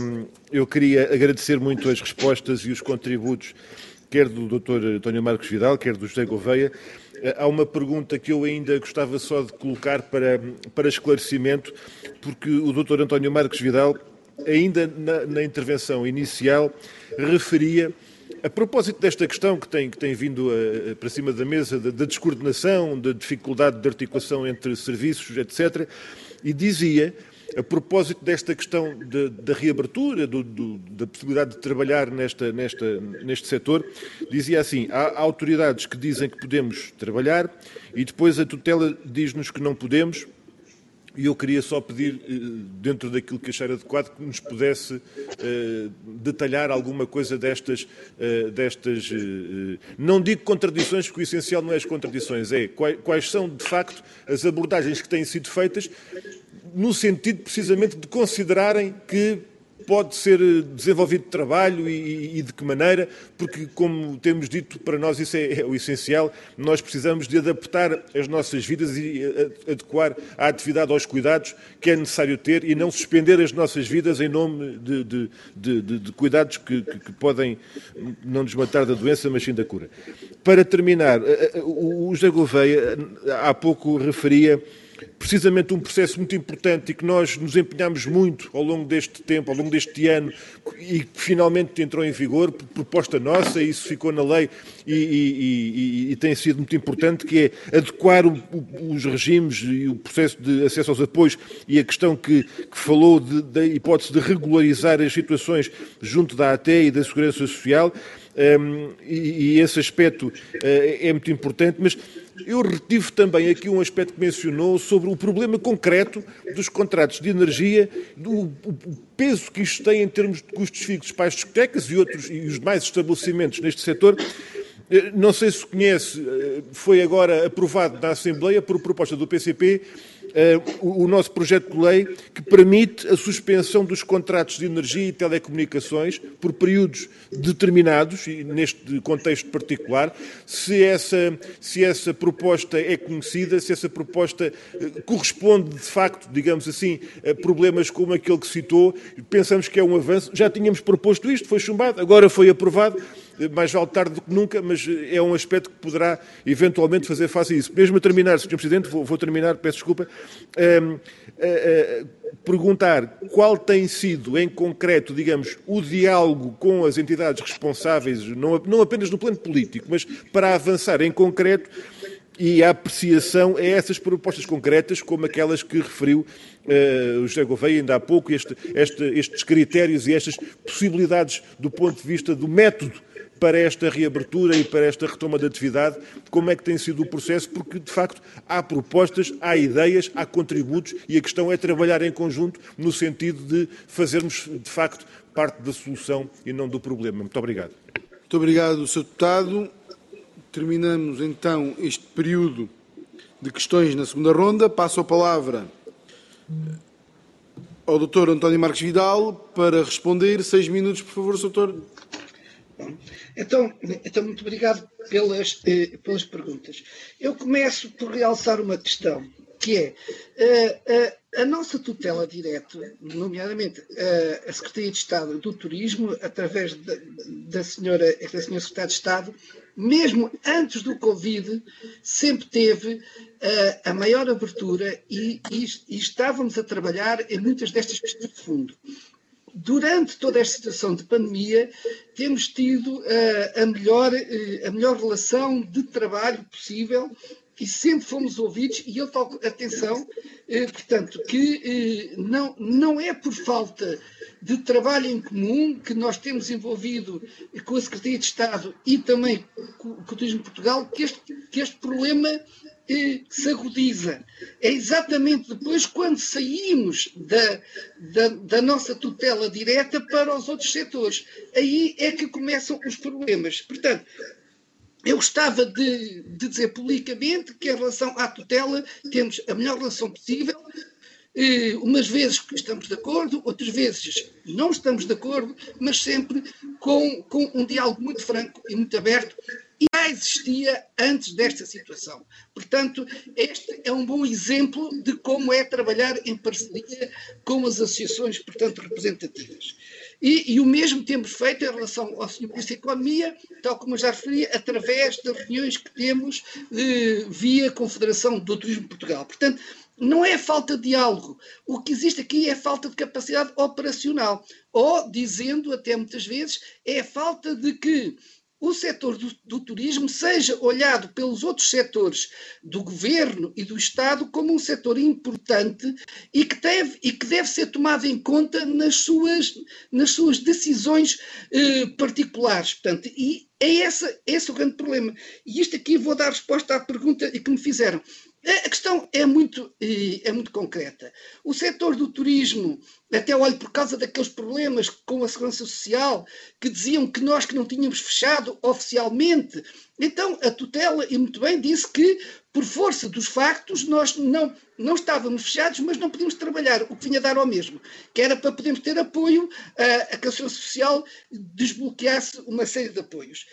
S4: Eu queria agradecer muito as respostas e os contributos, quer do doutor António Marcos Vidal, quer do José Gouveia. Há uma pergunta que eu ainda gostava só de colocar para, para esclarecimento, porque o doutor António Marcos Vidal, ainda na, na intervenção inicial, referia, a propósito desta questão que tem, que tem vindo a, a, para cima da mesa, da, da descoordenação, da dificuldade de articulação entre serviços, etcétera, e dizia, a propósito desta questão de, da reabertura, do, do, da possibilidade de trabalhar nesta, nesta, neste setor, dizia assim, há autoridades que dizem que podemos trabalhar e depois a tutela diz-nos que não podemos, e eu queria só pedir, dentro daquilo que achar adequado, que nos pudesse uh, detalhar alguma coisa destas, uh, destas uh, não digo contradições, porque o essencial não é as contradições, é quais, quais são, de facto, as abordagens que têm sido feitas, no sentido, precisamente, de considerarem que pode ser desenvolvido trabalho e, e de que maneira, porque, como temos dito, para nós isso é, é o essencial, nós precisamos de adaptar as nossas vidas e adequar a atividade aos cuidados que é necessário ter e não suspender as nossas vidas em nome de, de, de, de, de cuidados que, que, que podem não nos matar da doença, mas sim da cura. Para terminar, o José Gouveia há pouco referia precisamente um processo muito importante e que nós nos empenhamos muito ao longo deste tempo, ao longo deste ano, e que finalmente entrou em vigor, por proposta nossa, e isso ficou na lei e, e, e, e tem sido muito importante, que é adequar o, o, os regimes e o processo de acesso aos apoios e a questão que, que falou de, da hipótese de regularizar as situações junto da A T E e da Segurança Social. Um, e, e esse aspecto uh, é muito importante, mas eu retive também aqui um aspecto que mencionou sobre o problema concreto dos contratos de energia, do o peso que isto tem em termos de custos fixos para as discotecas e, outros, e os demais estabelecimentos neste setor. Não sei se conhece, foi agora aprovado na Assembleia, por proposta do P C P, o nosso projeto de lei que permite a suspensão dos contratos de energia e telecomunicações por períodos determinados, e neste contexto particular, se essa, se essa proposta é conhecida, se essa proposta corresponde, de facto, digamos assim, a problemas como aquele que citou, pensamos que é um avanço. Já tínhamos proposto isto, foi chumbado, agora foi aprovado. Mais vale tarde do que nunca, mas é um aspecto que poderá eventualmente fazer face a isso. Mesmo a terminar, senhor Presidente, vou, vou terminar, peço desculpa, um, uh, uh, perguntar qual tem sido, em concreto, digamos, o diálogo com as entidades responsáveis, não, não apenas no plano político, mas para avançar em concreto e a apreciação a essas propostas concretas, como aquelas que referiu uh, o José Gouveia ainda há pouco, este, este, estes critérios e estas possibilidades do ponto de vista do método para esta reabertura e para esta retoma da atividade, como é que tem sido o processo, porque, de facto, há propostas, há ideias, há contributos e a questão é trabalhar em conjunto no sentido de fazermos, de facto, parte da solução e não do problema. Muito obrigado.
S1: Muito obrigado, senhor Deputado. Terminamos, então, este período de questões na segunda ronda. Passo a palavra ao doutor António Marcos Vidal para responder. Seis minutos, por favor, senhor doutor.
S2: Então, então muito obrigado pelas, eh, pelas perguntas. Eu começo por realçar uma questão, que é uh, uh, a nossa tutela direta, nomeadamente uh, a Secretaria de Estado do Turismo, através da, da, senhora, da senhora Secretária de Estado, mesmo antes do Covid, sempre teve uh, a maior abertura e, e, e estávamos a trabalhar em muitas destas questões de fundo. Durante toda esta situação de pandemia, temos tido uh, a, melhor, uh, a melhor relação de trabalho possível e sempre fomos ouvidos, e eu toco atenção, eh, portanto, que eh, não, não é por falta de trabalho em comum que nós temos envolvido com a Secretaria de Estado e também com, com o Turismo de Portugal que este, que este problema eh, se agudiza. É exatamente depois quando saímos da, da, da nossa tutela direta para os outros setores. Aí é que começam os problemas. Portanto, eu gostava de, de dizer publicamente que em relação à tutela temos a melhor relação possível, eh, umas vezes estamos de acordo, outras vezes não estamos de acordo, mas sempre com, com um diálogo muito franco e muito aberto, e já existia antes desta situação. Portanto, este é um bom exemplo de como é trabalhar em parceria com as associações, portanto, representativas. E, e o mesmo temos feito em relação ao senhor Ministro da Economia, tal como eu já referi, através das reuniões que temos eh, via Confederação do Turismo de Portugal. Portanto, não é falta de diálogo. O que existe aqui é falta de capacidade operacional. Ou, dizendo até muitas vezes, é a falta de que o setor do, do turismo seja olhado pelos outros setores do governo e do Estado como um setor importante e que deve, e que deve ser tomado em conta nas suas, nas suas decisões eh, particulares. Portanto, e é essa, esse o grande problema. E isto aqui vou dar resposta à pergunta que me fizeram. A questão é muito, é muito concreta. O setor do turismo, até olho por causa daqueles problemas com a Segurança Social, que diziam que nós que não tínhamos fechado oficialmente, então a tutela, e muito bem, disse que, por força dos factos, nós não, não estávamos fechados, mas não podíamos trabalhar, o que vinha a dar ao mesmo, que era para podermos ter apoio a, a que a Segurança Social desbloqueasse uma série de apoios.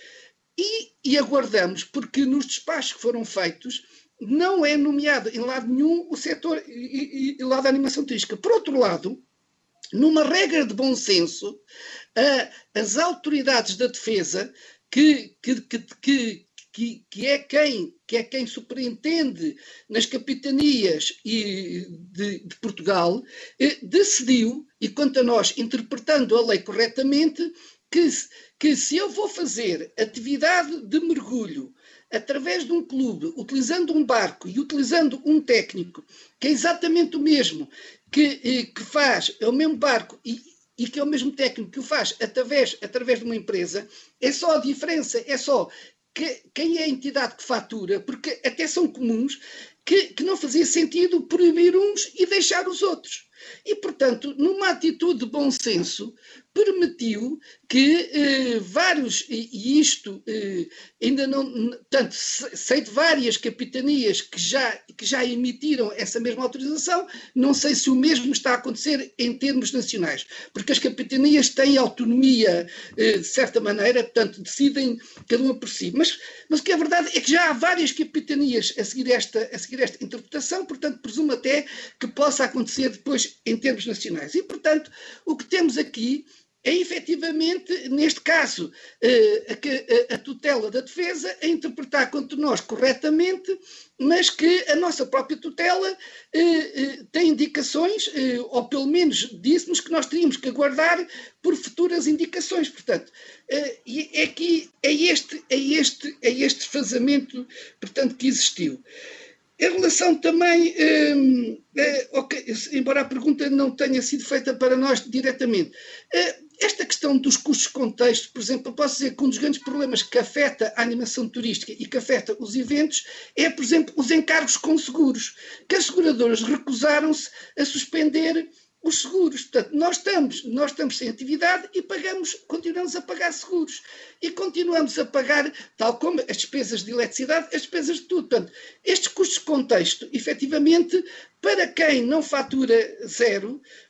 S2: E, e aguardamos, porque nos despachos que foram feitos, não é nomeado em lado nenhum o setor e, e, e lado da animação turística. Por outro lado, numa regra de bom senso, uh, as autoridades da defesa, que, que, que, que, que, que, é quem, que é quem superintende nas capitanias e de, de Portugal, eh, decidiu, e quanto a nós, interpretando a lei corretamente, que, que se eu vou fazer atividade de mergulho através de um clube, utilizando um barco e utilizando um técnico, que é exatamente o mesmo, que, que faz, é o mesmo barco e, e que é o mesmo técnico que o faz através, através de uma empresa, é só a diferença, é só que, quem é a entidade que fatura, porque até são comuns, que, que não fazia sentido proibir uns e deixar os outros. E, portanto, numa atitude de bom senso, permitiu que eh, vários, e, e isto eh, ainda não, tanto sei de várias capitanias que já, que já emitiram essa mesma autorização, não sei se o mesmo está a acontecer em termos nacionais, porque as capitanias têm autonomia eh, de certa maneira, portanto decidem cada uma por si, mas, mas o que é verdade é que já há várias capitanias a seguir esta, a seguir esta interpretação, portanto presumo até que possa acontecer depois em termos nacionais. E, portanto, o que temos aqui é, efetivamente, neste caso, a, a, a tutela da defesa a interpretar contra nós corretamente, mas que a nossa própria tutela eh, eh, tem indicações, eh, ou pelo menos disse-nos que nós teríamos que aguardar por futuras indicações. Portanto, eh, é, aqui, é, este, é, este, é este desfazamento, portanto, que existiu. Em relação também, eh, eh, okay, embora a pergunta não tenha sido feita para nós diretamente, eh, esta questão dos custos de contexto, por exemplo, eu posso dizer que um dos grandes problemas que afeta a animação turística e que afeta os eventos é, por exemplo, os encargos com seguros, que as seguradoras recusaram-se a suspender os seguros. Portanto, nós estamos, nós estamos sem atividade e pagamos, continuamos a pagar seguros. E continuamos a pagar, tal como as despesas de eletricidade, as despesas de tudo. Portanto, estes custos de contexto, efetivamente, para quem não fatura zero,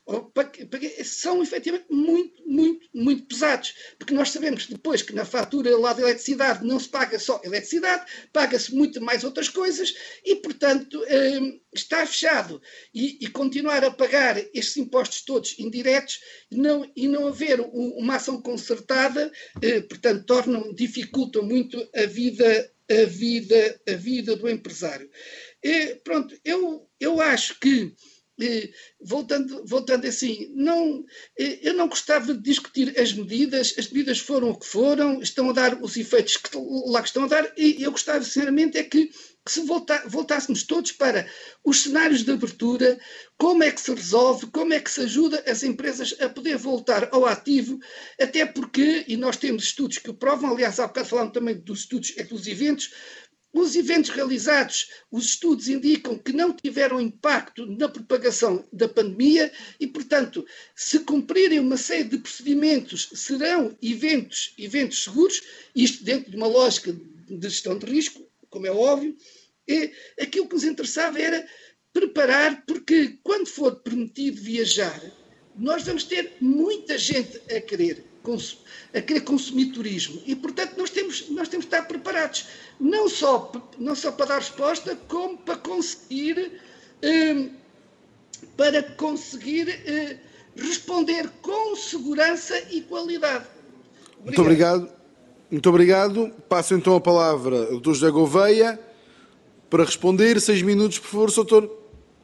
S2: são efetivamente muito, muito, muito pesados, porque nós sabemos depois que na fatura lá da eletricidade não se paga só eletricidade, paga-se muito mais outras coisas e, portanto, está fechado. E, e continuar a pagar estes impostos todos indiretos não, e não haver uma ação concertada, portanto, tornam, dificultam muito a vida, a vida, a vida do empresário. E, pronto, eu, eu acho que Voltando, voltando assim, não, eu não gostava de discutir as medidas, as medidas foram o que foram, estão a dar os efeitos que lá que estão a dar, e eu gostava sinceramente é que, que se volta, voltássemos todos para os cenários de abertura, como é que se resolve, como é que se ajuda as empresas a poder voltar ao ativo, até porque, e nós temos estudos que o provam, aliás, há bocado falamos também dos estudos, é dos eventos. Os eventos realizados, os estudos indicam que não tiveram impacto na propagação da pandemia e, portanto, se cumprirem uma série de procedimentos, serão eventos, eventos seguros, isto dentro de uma lógica de gestão de risco, como é óbvio. E aquilo que nos interessava era preparar, porque quando for permitido viajar, nós vamos ter muita gente a querer a querer consumir turismo e, portanto, nós temos, nós temos de estar preparados, não só, não só para dar resposta, como para conseguir, eh, para conseguir eh, responder com segurança e qualidade.
S1: Obrigado. Muito obrigado. Muito obrigado. Passo então a palavra ao doutor José Gouveia para responder. Seis minutos, por favor, doutor.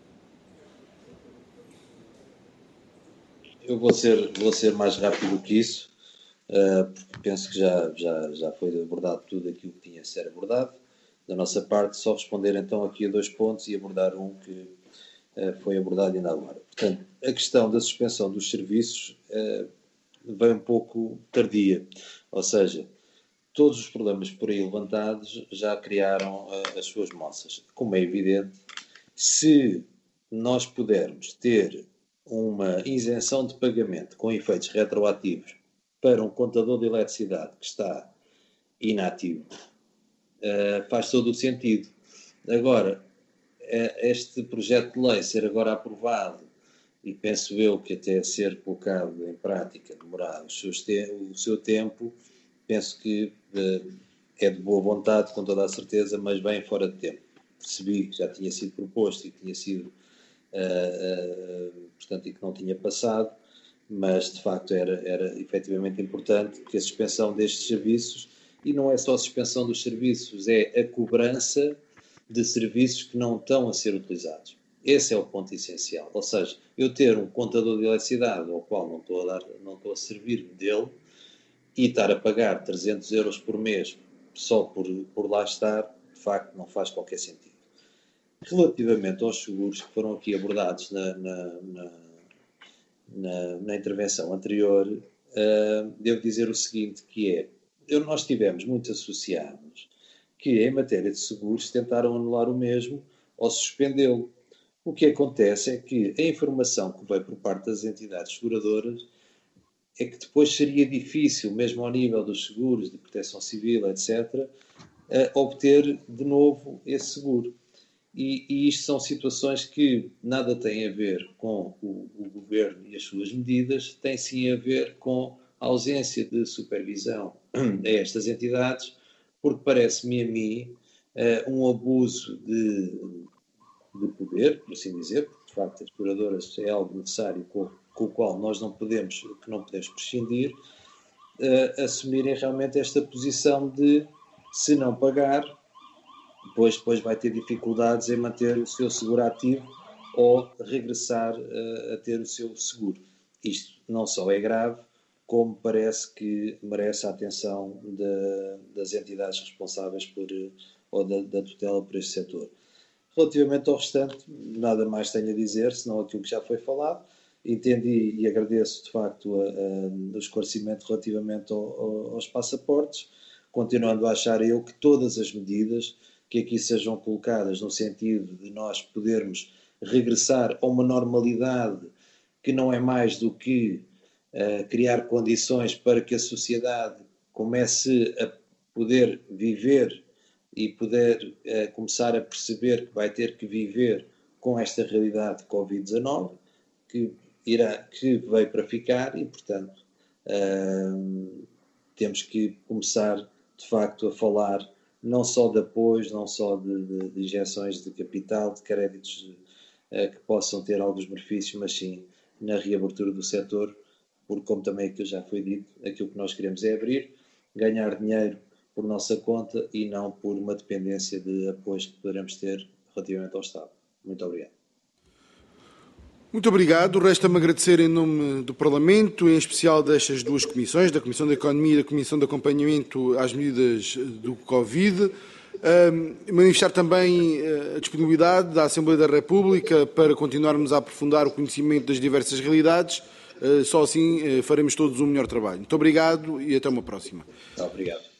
S3: Eu vou ser, vou ser mais rápido que isso, uh, porque penso que já, já, já foi abordado tudo aquilo que tinha a ser abordado. Da nossa parte, só responder então aqui a dois pontos e abordar um que uh, foi abordado ainda agora. Portanto, a questão da suspensão dos serviços uh, vem um pouco tardia, ou seja, todos os problemas por aí levantados já criaram uh, as suas moças. Como é evidente, se nós pudermos ter uma isenção de pagamento com efeitos retroativos para um contador de eletricidade que está inativo, uh, faz todo o sentido. Agora, este projeto de lei ser agora aprovado, e penso eu que até ser colocado em prática demorar o seu, o seu tempo, penso que uh, é de boa vontade, com toda a certeza, mas bem fora de tempo. Percebi que já tinha sido proposto e que tinha sido Uh, uh, portanto, e que não tinha passado, mas de facto era, era efetivamente importante que a suspensão destes serviços, e não é só a suspensão dos serviços, é a cobrança de serviços que não estão a ser utilizados. Esse é o ponto essencial, ou seja, eu ter um contador de eletricidade ao qual não estou a, dar, não estou a servir-me dele e estar a pagar trezentos euros por mês só por, por lá estar, de facto não faz qualquer sentido. Relativamente aos seguros que foram aqui abordados na, na, na, na, na intervenção anterior, uh, devo dizer o seguinte, que é, eu, nós tivemos muitos associados que, em matéria de seguros, tentaram anular o mesmo ou suspendê-lo. O que acontece é que a informação que veio por parte das entidades seguradoras é que depois seria difícil, mesmo ao nível dos seguros de proteção civil, etcétera, uh, obter de novo esse seguro. E, e isto são situações que nada têm a ver com o, o governo e as suas medidas, tem sim a ver com a ausência de supervisão a estas entidades, porque parece-me a mim uh, um abuso de, de poder, por assim dizer, porque de facto as seguradoras é algo necessário com, com o qual nós não podemos, que não podemos prescindir, uh, assumirem realmente esta posição de, se não pagar, Depois, depois vai ter dificuldades em manter o seu seguro ativo ou regressar uh, a ter o seu seguro. Isto não só é grave, como parece que merece a atenção de, das entidades responsáveis por, ou da, da tutela por este setor. Relativamente ao restante, nada mais tenho a dizer, senão aquilo que já foi falado. Entendi e agradeço, de facto, a, a, o esclarecimento relativamente ao, ao, aos passaportes, continuando a achar eu que todas as medidas que aqui sejam colocadas no sentido de nós podermos regressar a uma normalidade que não é mais do que uh, criar condições para que a sociedade comece a poder viver e poder uh, começar a perceber que vai ter que viver com esta realidade de covid dezanove, que irá, que veio para ficar e, portanto, uh, temos que começar, de facto, a falar não só de apoios, não só de, de, de injeções de capital, de créditos uh, que possam ter alguns benefícios, mas sim na reabertura do setor, porque, como também aquilo já foi dito, aquilo que nós queremos é abrir, ganhar dinheiro por nossa conta e não por uma dependência de apoios que poderemos ter relativamente ao Estado. Muito obrigado.
S1: Muito obrigado. Resta-me agradecer em nome do Parlamento, em especial destas duas comissões, da Comissão da Economia e da Comissão de Acompanhamento às medidas do Covid. Uh, manifestar também a disponibilidade da Assembleia da República para continuarmos a aprofundar o conhecimento das diversas realidades. Uh, só assim uh, faremos todos um melhor trabalho. Muito obrigado e até uma próxima.
S3: Obrigado.